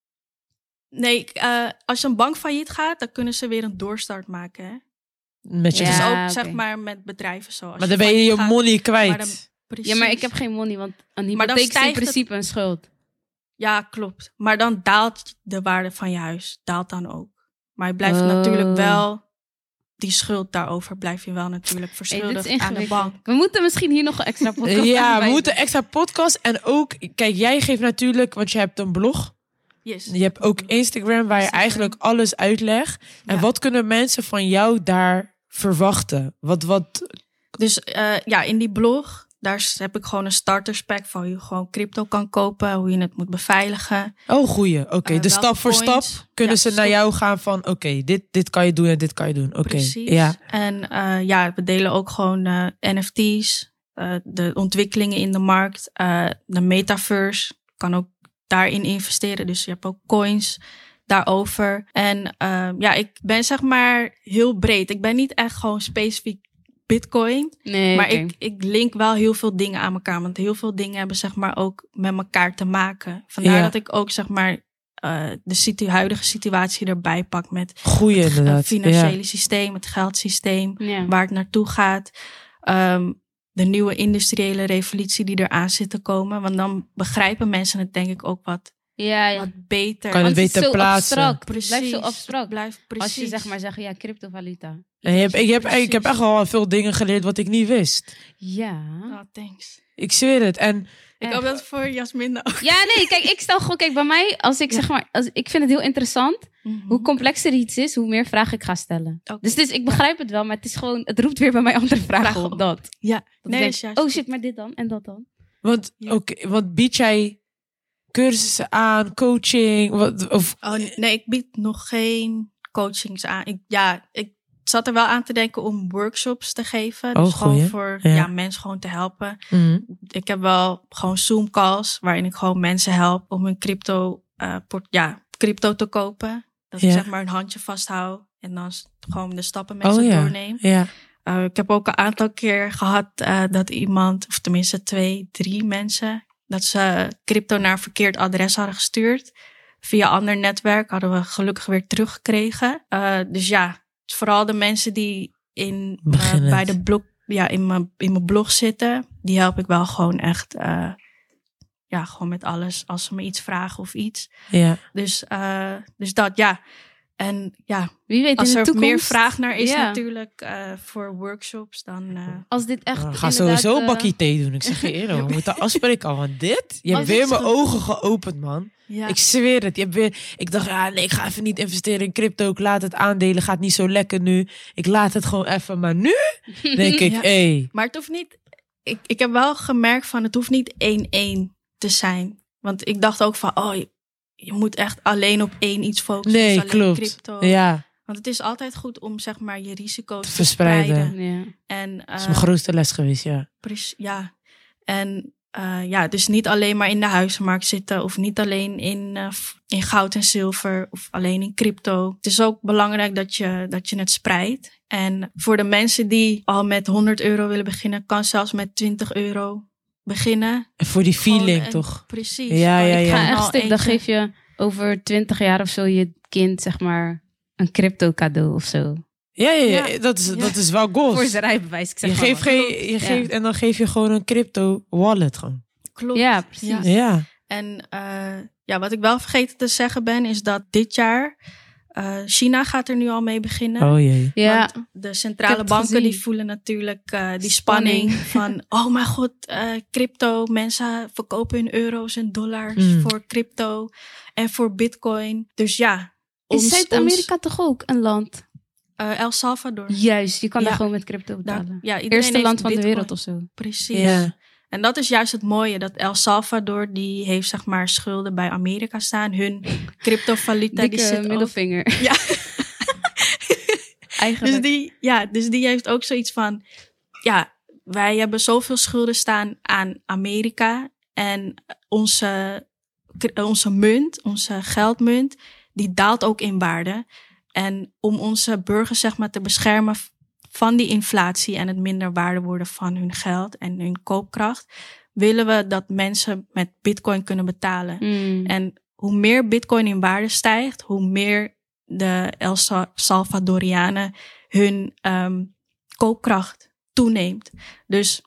Nee, uh, als een bank failliet gaat, dan kunnen ze weer een doorstart maken, hè? Met je ja, dus ook, okay. zeg maar, met bedrijven zo. Als maar dan je ben je je gaat, money kwijt. Dan, ja, maar ik heb geen money, want een hypotheek is in principe het... een schuld. Ja, klopt. Maar dan daalt de waarde van je huis. Daalt dan ook. Maar je blijft oh. natuurlijk wel... Die schuld daarover blijf je wel natuurlijk verschuldigd hey, aan de bank. We moeten misschien hier nog een extra podcast Ja, we moeten extra podcast. En ook, kijk, jij geeft natuurlijk... Want je hebt een blog. Yes. Je hebt ook Instagram waar je Instagram. eigenlijk alles uitlegt. En ja. wat kunnen mensen van jou daar verwachten? Wat, wat... Dus uh, ja, in die blog... Daar heb ik gewoon een starterspack van hoe je gewoon crypto kan kopen. Hoe je het moet beveiligen. Oh, goeie. Oké, okay. uh, dus stap voor stap kunnen ja, ze naar jou gaan van... Oké, okay, dit, dit kan je doen en dit kan je doen. Oké, okay. ja. En uh, ja, we delen ook gewoon uh, N F T's. Uh, de ontwikkelingen in de markt. Uh, de metaverse. Kan ook daarin investeren. Dus je hebt ook coins daarover. En uh, ja, ik ben zeg maar heel breed. Ik ben niet echt gewoon specifiek Bitcoin. Nee, maar okay. ik, ik link wel heel veel dingen aan elkaar. Want heel veel dingen hebben zeg maar ook met elkaar te maken. Vandaar ja. dat ik ook zeg maar uh, de situ- huidige situatie erbij pak. Met Goeie, het inderdaad. financiële ja. systeem, het geldsysteem. Ja. Waar het naartoe gaat. Um, de nieuwe industriële revolutie die eraan zit te komen. Want dan begrijpen mensen het denk ik ook wat, ja, ja. wat beter. Kan je het beter het plaatsen. Abstract. Precies. Het blijft zo abstract. Blijft precies. Als je zeg maar zegt, ja, cryptovaluta. En je hebt, ik, heb, ik heb echt wel veel dingen geleerd wat ik niet wist. Ja. Oh, thanks. Ik zweer het. En ik hoop dat het voor Jasminda ook. Ja, nee, kijk, ik stel gewoon, kijk, bij mij, als ik ja. zeg maar, als, ik vind het heel interessant. Mm-hmm. Hoe complexer iets is, hoe meer vragen ik ga stellen. Okay. Dus, dus ik begrijp het wel, maar het is gewoon, het roept weer bij mij andere vragen Vraag op. Dat. Ja, dat nee, denk, is oh shit, maar dit dan en dat dan. Want, ja. okay, want bied jij cursussen aan, coaching? Wat, of... Oh, nee, ik bied nog geen coachings aan. Ik, ja, ik zat er wel aan te denken om workshops te geven. Oh, dus goeie. gewoon voor ja. Ja, mensen gewoon te helpen. Mm-hmm. Ik heb wel gewoon Zoom calls waarin ik gewoon mensen help om hun crypto, uh, port, ja, crypto te kopen. Dat ja. ik zeg maar een handje vasthoud en dan gewoon de stappen met oh, ze ja. doorneem. Ja. Uh, ik heb ook een aantal keer gehad uh, dat iemand, of tenminste twee, drie mensen, dat ze crypto naar een verkeerd adres hadden gestuurd. Via een ander netwerk hadden we gelukkig weer teruggekregen. Uh, dus ja, vooral de mensen die in, uh, bij de blog, ja, in mijn in mijn blog zitten, die help ik wel gewoon echt, uh, ja, gewoon met alles als ze me iets vragen of iets. Ja. Dus, uh, dus dat, ja. En ja, wie weet, als in de er toekomst, meer vraag naar is ja. natuurlijk uh, voor workshops, dan... Uh, als dit echt oh, ga sowieso een uh, bakje thee doen. Ik zeg je eerder, we moeten afspreken al. Want dit, je hebt weer mijn zo... ogen geopend, man. Ja. Ik zweer het. Je hebt weer, ik dacht, ja, nee, ik ga even niet investeren in crypto. Ik laat het aandelen, gaat niet zo lekker nu. Ik laat het gewoon even. Maar nu denk ik, ja. hey. Maar het hoeft niet... Ik, ik heb wel gemerkt van, het hoeft niet één-één te zijn. Want ik dacht ook van, oh... Je, Je moet echt alleen op één iets focussen. Nee, dus alleen klopt. Crypto. Ja. Want het is altijd goed om zeg maar je risico's te verspreiden. verspreiden. Ja. En, uh, dat is mijn grootste les geweest, ja. Precies, ja. En uh, ja, dus niet alleen maar in de huizenmarkt zitten of niet alleen in, uh, in goud en zilver of alleen in crypto. Het is ook belangrijk dat je, dat je het spreidt. En voor de mensen die al met honderd euro willen beginnen, kan zelfs met twintig euro beginnen. En voor die feeling een, toch? Precies. Ja, ja, ja. Ik ga echt stuk, eentje... dan geef je over twintig jaar of zo je kind, zeg maar, een crypto cadeau of zo. Ja, ja, ja. Ja. Dat, is, Ja. dat is wel goals. Voor zijn rijbewijs. Ik zeg Je maar geeft wat. geen, je Ja. geeft, en dan geef je gewoon een crypto wallet gewoon. Klopt. Ja, precies. Ja. Ja. En uh, ja, wat ik wel vergeten te zeggen ben, is dat dit jaar uh, China gaat er nu al mee beginnen. Oh jee. Ja, Want de centrale Ik heb het banken gezien. die voelen natuurlijk uh, die spanning, Spanning. van, oh mijn god, uh, crypto, mensen verkopen hun euro's en dollars Mm. voor crypto en voor bitcoin. Dus ja. is ons- Zuid-Amerika toch ook een land? ons, uh, El Salvador. Juist, je kan Ja. daar gewoon met crypto Daar, betalen. ja, iedereen Eerste heeft land van de bitcoin. wereld of zo. Precies. Ja. En dat is juist het mooie, dat El Salvador, die heeft zeg maar schulden bij Amerika staan. Hun cryptovaluta, die Dikke zit ook... middelvinger. Ja. Eigenlijk. Dus die, ja, dus die heeft ook zoiets van, ja, wij hebben zoveel schulden staan aan Amerika en onze, onze munt, onze geldmunt, die daalt ook in waarde. En om onze burgers zeg maar te beschermen van die inflatie en het minder waarde worden van hun geld en hun koopkracht, willen we dat mensen met bitcoin kunnen betalen. Mm. En hoe meer bitcoin in waarde stijgt, hoe meer de El Salvadorianen hun um, koopkracht toeneemt. Dus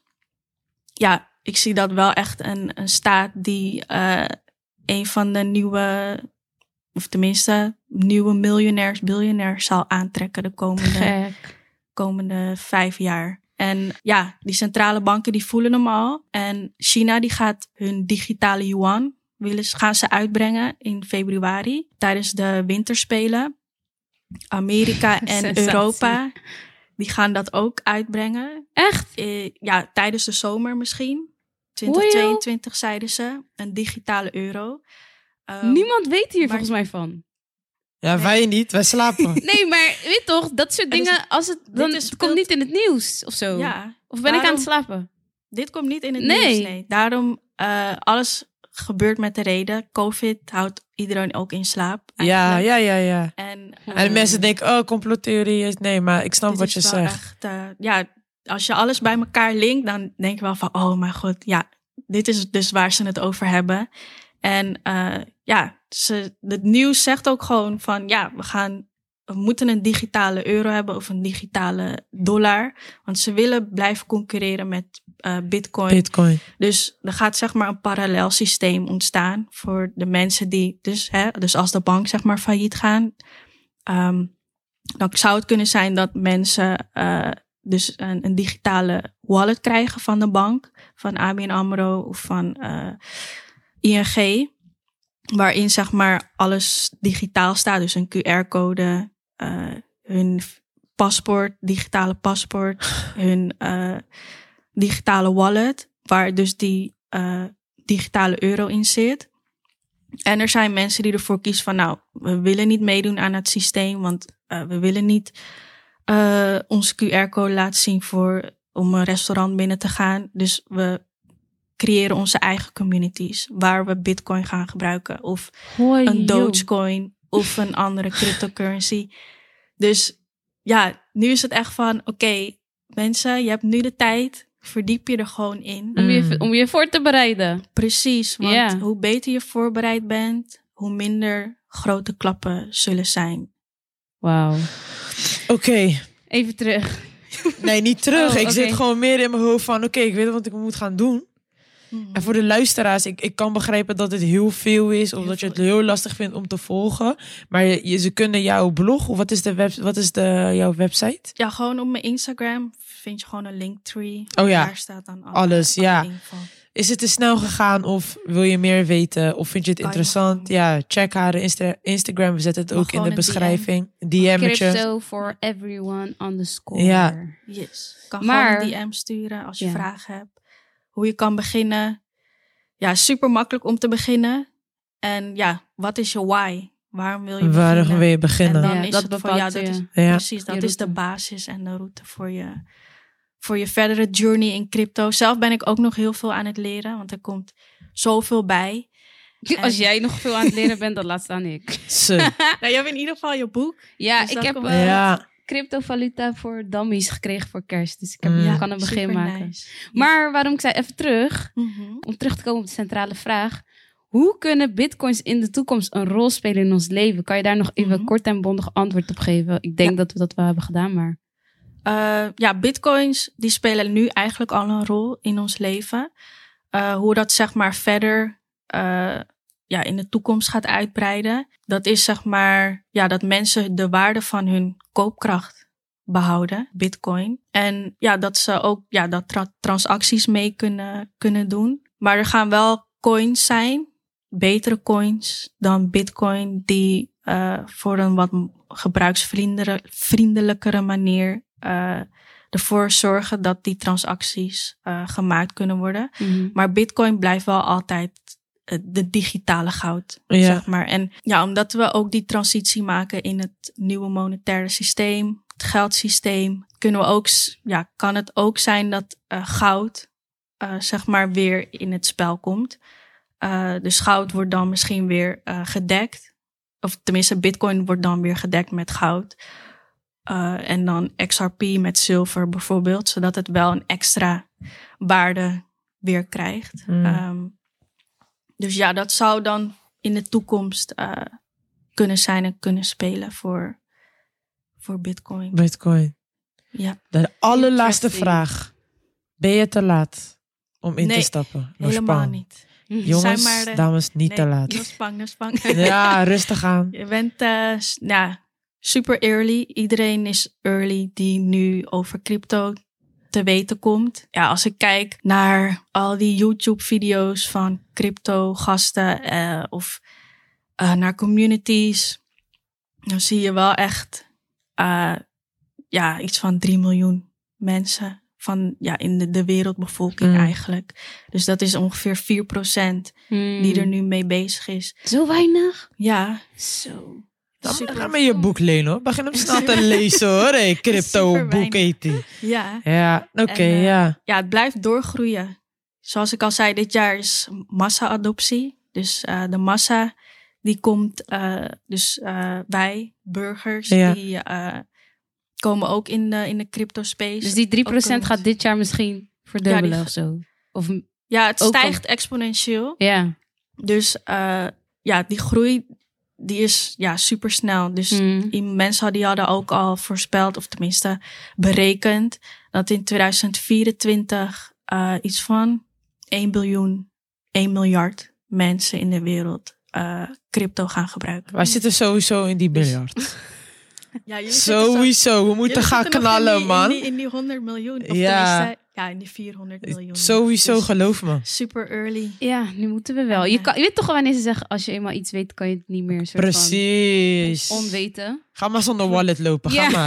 ja, ik zie dat wel echt een, een staat die uh, een van de nieuwe, of tenminste nieuwe miljonairs, biljonairs zal aantrekken de komende, Gek. komende vijf jaar. En ja, die centrale banken die voelen hem al. En China die gaat hun digitale yuan willen, gaan ze uitbrengen in februari tijdens de winterspelen. Amerika en Sensatie. Europa, die gaan dat ook uitbrengen. Echt? Eh, ja, tijdens de zomer misschien. twintig tweeëntwintig zeiden ze. Een digitale euro. Um, Niemand weet hier maar- volgens mij van. Ja, wij niet. Wij slapen. Nee, maar weet toch, dat soort Het is- dingen, als het, dan is het speelt- komt niet in het nieuws of zo. Ja, Of ben ik aan daarom- het slapen? dit komt niet in het Nee. nieuws. Nee. Daarom, uh, alles gebeurt met de reden. COVID houdt iedereen ook in slaap. Ja, eigenlijk. ja, ja, ja. En, uh, En de mensen denken, oh, complottheorie is... Nee, maar ik snap dit wat is je wel zegt. echt, uh, ja, als je alles bij elkaar linkt, dan denk je wel van, oh mijn god, ja, dit is dus waar ze het over hebben. En uh, ja, ze, het nieuws zegt ook gewoon van, ja, we gaan, we moeten een digitale euro hebben of een digitale dollar. Want ze willen blijven concurreren met uh, bitcoin. Bitcoin. Dus er gaat zeg maar een parallel systeem ontstaan voor de mensen die, dus, hè, dus als de bank zeg maar failliet gaan, um, dan zou het kunnen zijn dat mensen uh, dus een, een digitale wallet krijgen van de bank, van A B N AMRO of van uh, I N G, waarin zeg maar alles digitaal staat, dus een Q R-code, uh, hun paspoort, digitale paspoort, hun uh, digitale wallet, waar dus die uh, digitale euro in zit. En er zijn mensen die ervoor kiezen van, nou, we willen niet meedoen aan het systeem, want uh, we willen niet uh, onze Q R-code laten zien voor, om een restaurant binnen te gaan. Dus we creëren onze eigen communities, waar we bitcoin gaan gebruiken, of Hoi, een joh. Dogecoin, of een andere cryptocurrency. Dus ja, nu is het echt van, oké, okay, mensen, je hebt nu de tijd, verdiep je er gewoon in. Om je, Mm. om je voor te bereiden. Precies, want Ja. hoe beter je voorbereid bent, hoe minder grote klappen zullen zijn. Wauw. Oké. Even terug. Nee, niet terug. Oh, ik oké. zit gewoon meer in mijn hoofd van... Oké, ik weet wat ik moet gaan doen. En voor de luisteraars, ik, ik kan begrijpen dat het heel veel is. Of Heel dat je het veel. heel lastig vindt om te volgen. Maar je, je- ze kunnen jouw blog... Of wat is, de web, wat is de, jouw website? Ja, gewoon op mijn Instagram vind je gewoon een linktree. Oh ja. Daar staat dan alle, Alles, alle ja. info. Is het te snel gegaan of wil je meer weten? Of vind je het Kan je interessant? gewoon- Ja, check haar Insta- Instagram. We zetten het Mag ook in gewoon de een D M. beschrijving. D M'tje. Crypto for everyone underscore. Ja. Yes. Kan Maar- gewoon een D M sturen als je Ja. vragen hebt. Hoe je kan beginnen. Ja, super makkelijk om te beginnen. En ja, wat is je why? Waarom wil je Waarom beginnen? wil je beginnen? En dan Ja, is dat het voor jou, bepaalt dat je- is, Ja. precies, dat je is de route. basis en de route voor je, voor je verdere journey in crypto. Zelf ben ik ook nog heel veel aan het leren, want er komt zoveel bij. Als En- jij nog veel aan het leren bent, dan laat staan ik. Zo. Nou, je hebt in ieder geval je boek. Ja, Dus ik dat heb komt uh, wel. Ja. cryptovaluta voor dummies gekregen voor kerst. Dus ik heb, Mm. kan een begin super maken. nice. Maar waarom ik zei even terug, Mhm. om terug te komen op de centrale vraag. Hoe kunnen bitcoins in de toekomst een rol spelen in ons leven? Kan je daar nog even Mhm. kort en bondig antwoord op geven? Ik denk Ja. dat we dat wel hebben gedaan, maar... Uh, ja, bitcoins die spelen nu eigenlijk al een rol in ons leven. Uh, hoe dat zeg maar verder uh, ja, in de toekomst gaat uitbreiden. Dat is zeg maar ja, dat mensen de waarde van hun koopkracht behouden, bitcoin. En ja, dat ze ook ja, dat tra- transacties mee kunnen, kunnen doen. Maar er gaan wel coins zijn, betere coins dan bitcoin, die uh, voor een wat gebruiksvriendelijkere manier uh, ervoor zorgen dat die transacties uh, gemaakt kunnen worden. Mm-hmm. Maar bitcoin blijft wel altijd uh, de digitale goud, Ja. zeg maar. En ja, omdat we ook die transitie maken in het nieuwe monetaire systeem, het geldsysteem, kunnen we ook, ja, kan het ook zijn dat uh, goud uh, zeg maar weer in het spel komt. Uh, dus goud wordt dan misschien weer uh, gedekt. Of tenminste, bitcoin wordt dan weer gedekt met goud. Uh, en dan X R P met zilver bijvoorbeeld. Zodat het wel een extra waarde weer krijgt. Mm. Um, dus ja, dat zou dan in de toekomst uh, kunnen zijn en kunnen spelen voor, voor bitcoin. Bitcoin. Ja. De allerlaatste Interesting. vraag. Ben je te laat om in Nee, te stappen? No Helemaal spang. niet. Jongens, Zijn maar, uh, dames, niet nee, te laat. No spang, no spang. Ja, rustig aan. Je bent uh, ja, super early. Iedereen is early die nu over crypto te weten komt. Ja, als ik kijk naar al die YouTube-video's van crypto-gasten uh, of uh, naar communities, dan zie je wel echt uh, ja, iets van drie miljoen mensen van ja, in de, de wereldbevolking Mm. eigenlijk. Dus dat is ongeveer vier procent Mm. die er nu mee bezig is. Zo weinig? Ja, Zo. Dan super ga me je boek lenen hoor. Begin hem snel te lezen hoor. Hey, crypto Super boek weinig. heet die. Ja. Ja, oké, En, uh, ja. ja, het blijft doorgroeien. Zoals ik al zei, dit jaar is massa-adoptie. Dus uh, de massa, die komt, uh, dus uh, wij, burgers, Ja. die uh, komen ook in de, in de crypto-space. Dus die drie procent Ook gaat dit jaar misschien verdubbelen Ja, die- of zo? Of, Ja, het ook stijgt exponentieel. ja. Dus uh, ja, die groei, die is ja, super snel. Dus Mm. die mensen die hadden ook al voorspeld, of tenminste berekend, dat in tweeduizend vierentwintig uh, iets van één biljoen, één miljard mensen in de wereld uh, crypto gaan gebruiken. Wij zitten sowieso in die biljart. Ja, jullie Sowieso, we moeten gaan knallen, in man. die, in die honderd miljoen. Of Ja. tenminste, ja, in die vierhonderd miljoen. Sowieso, Dus geloof me. super early. Ja, nu moeten we wel. Je, kan, je weet toch wanneer ze zeggen, als je eenmaal iets weet, kan je het niet meer soort Precies. van onweten. Ga maar zonder wallet lopen, ga Ja. maar.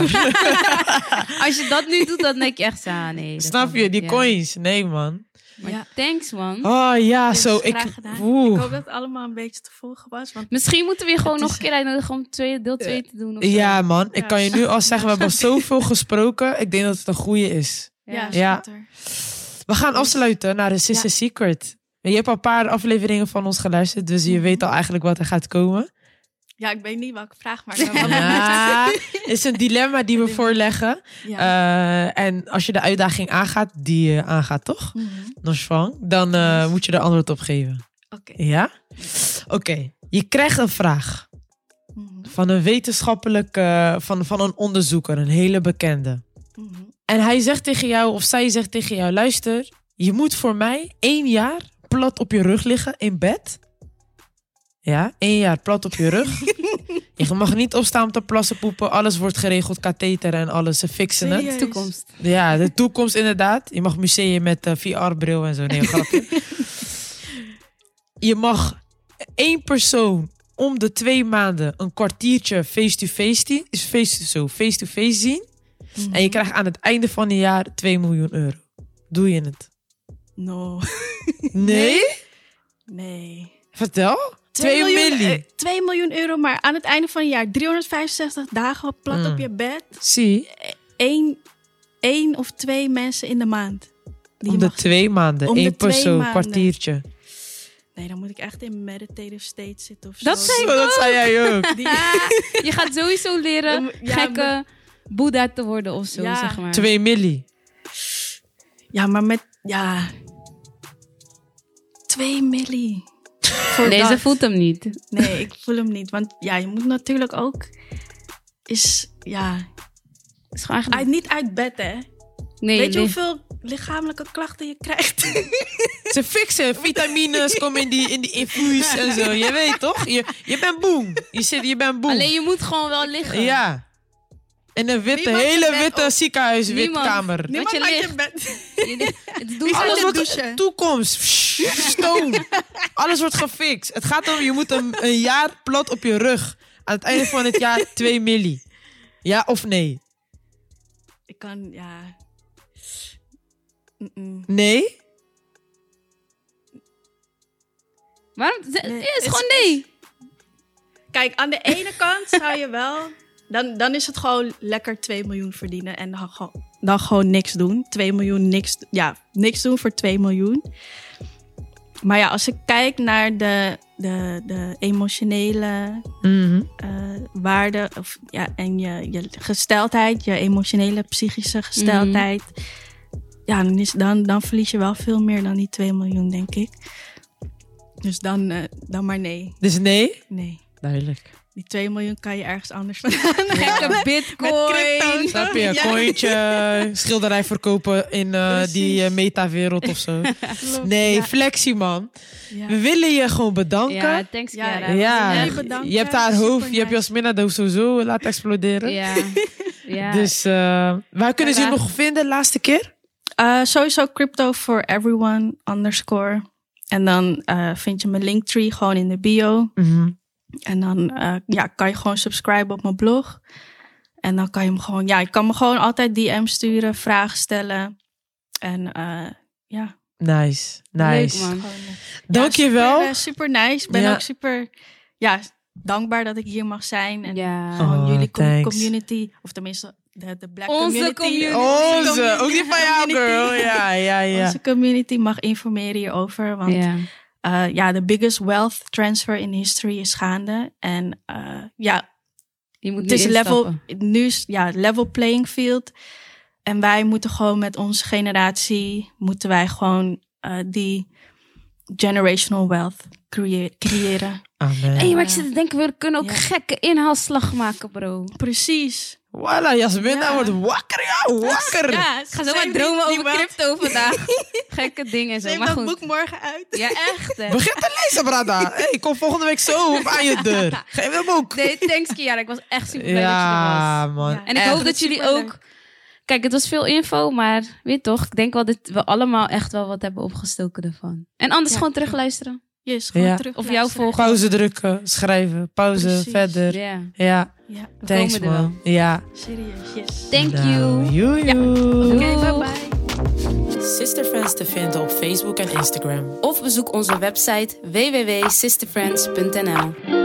Als je dat nu doet, dan denk je echt zo, ah, nee. dat Snap kan je, die niet. coins? Nee, man. Maar Ja. thanks, man. Oh ja, Dus zo. Ik, graag gedaan. oeh. Ik hoop dat het allemaal een beetje te volgen was. Want Misschien moeten we je gewoon Het nog is- een keer uitnodigen om twee, deel twee te doen. Of zo. Ja, man. Ik Ja. kan je nu al zeggen, we hebben zoveel gesproken. Ik denk dat het een goede is. ja, Ja. schatter. We gaan afsluiten naar de Sister Ja. Secret. Je hebt al een paar afleveringen van ons geluisterd, dus je Mhm. weet al eigenlijk wat er gaat komen. Ja, ik weet niet welke vraag, maar ik ben wel benieuwd. Ja, is een dilemma die we voorleggen. Ja. Uh, en als je de uitdaging aangaat, die je aangaat, toch? Mhm. Nosvang, dan uh, Yes. moet je er antwoord op geven. Oké. Ja? Oké. Je krijgt een vraag Mhm. van een wetenschappelijke, van, van een onderzoeker, een hele bekende. Mhm. En hij zegt tegen jou, of zij zegt tegen jou, luister, je moet voor mij één jaar plat op je rug liggen in bed. Ja, één jaar plat op je rug. Je mag niet opstaan om te plassen, poepen. Alles wordt geregeld, katheter en alles. Ze fixen het. Serieus? Toekomst. Ja, de toekomst inderdaad. Je mag museum met uh, V R-bril en zo. Nee, een grapje. Je mag één persoon om de twee maanden een kwartiertje face-to-face zien. Is face zo, face-to-face zien. Mhm. En je krijgt aan het einde van het jaar twee miljoen euro. Doe je het? No. Nee? Nee. Vertel. twee miljoen. eh, twee miljoen euro, maar aan het einde van het jaar driehonderdvijfenzestig dagen plat Mm. op je bed. Zie. Eén, één of twee mensen in de maand. Die Om de mag- twee maanden. Om de Eén twee persoon, maanden. kwartiertje. Nee, dan moet ik echt in meditative state zitten of Dat zo. zei ik Zo, dat zei jij ook. Die- Je gaat sowieso leren Dan moet- ja, gekke maar- Boeddha te worden of zo, Ja. zeg maar. Twee milli. Ja, maar met... Ja... Twee milli. Voor Deze dat. voelt hem niet. Nee, ik voel hem niet. Want ja, je moet natuurlijk ook... Is... Ja... Is gewoon eigenlijk... Uit, niet uit bed, hè? Nee, Weet je nee. hoeveel lichamelijke klachten je krijgt? Ze fixen. Vitamines komen in die, in die infuus en zo. Je weet toch? Je, je bent boem. Je, zit, je bent boem. Alleen je moet gewoon wel liggen. Ja. In een witte, Niemand hele bed witte op. ziekenhuiswitkamer. Niemand je uit je ligt. bed. Je- Het doet Wie Alles Alles wordt douchen. toekomst. Stoom. Alles wordt gefixt. Het gaat om, je moet een, een jaar plat op je rug. Aan het einde van het jaar twee milli. Ja of nee? Ik kan, ja... Mm-mm. Nee? Waarom? Het Nee, is het- gewoon nee. Kijk, aan de ene kant zou je wel... Dan, dan is het gewoon lekker twee miljoen verdienen. En dan gewoon, dan gewoon niks doen. twee miljoen, niks... Ja, niks doen voor twee miljoen. Maar ja, als ik kijk naar de, de, de emotionele Mhm. eh, waarde... Of, ja, en je, je gesteldheid, je emotionele, psychische gesteldheid... Ja, dan, is, dan, dan verlies je wel veel meer dan die twee miljoen, denk ik. Dus dan, eh, dan maar nee. Dus nee? Nee. Duidelijk. Die twee miljoen kan je ergens anders vandaan. Gekke bitcoin. crypto. Snap je? Een Ja. kooitje, schilderij verkopen in eh, Precies. die eh, metawereld of zo. Nee, Ja. flexie man. Ja. We willen je gewoon bedanken. Ja, thanks Ja, Kiara. Ja, jullie Echt. bedanken. je hebt haar Super hoofd, je hebt nice. Jasmina de hoofd sowieso laten exploderen. Ja. Ja. Dus eh, waar kunnen ze je Graag. nog vinden laatste keer? Uh, sowieso crypto for everyone underscore. En dan uh, vind je mijn linktree gewoon in de bio. En dan uh, ja, kan je gewoon subscriben op mijn blog. En dan kan je me gewoon... Ja, je kan me gewoon altijd D M sturen, vragen stellen. En uh, ja. Nice, nice. Leuk, man. Gewoon, uh, Dankjewel. Ja, super, uh, super nice. Ik ben Ja. ook super... Ja, dankbaar dat ik hier mag zijn. En Ja. gewoon Oh, jullie com- thanks. community... Of tenminste, de, de black Onze community. community. Onze, ook die van jou, Community. girl. Ja, ja, ja. Onze community mag informeren hierover. Want Ja. Uh, ja, de biggest wealth transfer in history is gaande. En uh, ja, Je moet het is nu level, instappen. nu is ja, level playing field. En wij moeten gewoon met onze generatie, moeten wij gewoon uh, die generational wealth crea- creëren. Amen. Hey, maar ik zit te denken, we kunnen ook Ja. gekke inhaalslag maken, bro. Precies. Voilà, Jasmina Ja. wordt wakker, ja, wakker. Ja, Ik ga zo maar dromen over crypto vandaag. Gekke dingen en Ze zo. heeft Maar dat goed. boek morgen uit. Ja, echt. Hè. Begin te lezen, brada. Hey, ik kom volgende week zo aan je deur. Geef me een boek. Nee, thanks Kiara. Ik was echt super blij Ja, dat je er was. man. Ja. En ik Echt. hoop dat jullie superleuk. ook... Kijk, het was veel info, maar weet toch, ik denk wel dat we allemaal echt wel wat hebben opgestoken ervan. En anders Ja. gewoon terugluisteren. Yes, gewoon Ja. terug. Of jou volgen. Pauze drukken, schrijven, pauze, Precies. verder. Ja, Ja, Ja, we thanks komen er wel. man. Ja. serieus. Yes. Thank Nou, you. joe, joe. Oké, Doeg. bye bye. Sister Friends te vinden op Facebook en Instagram. Of bezoek onze website w w w punt sisterfriends punt n l.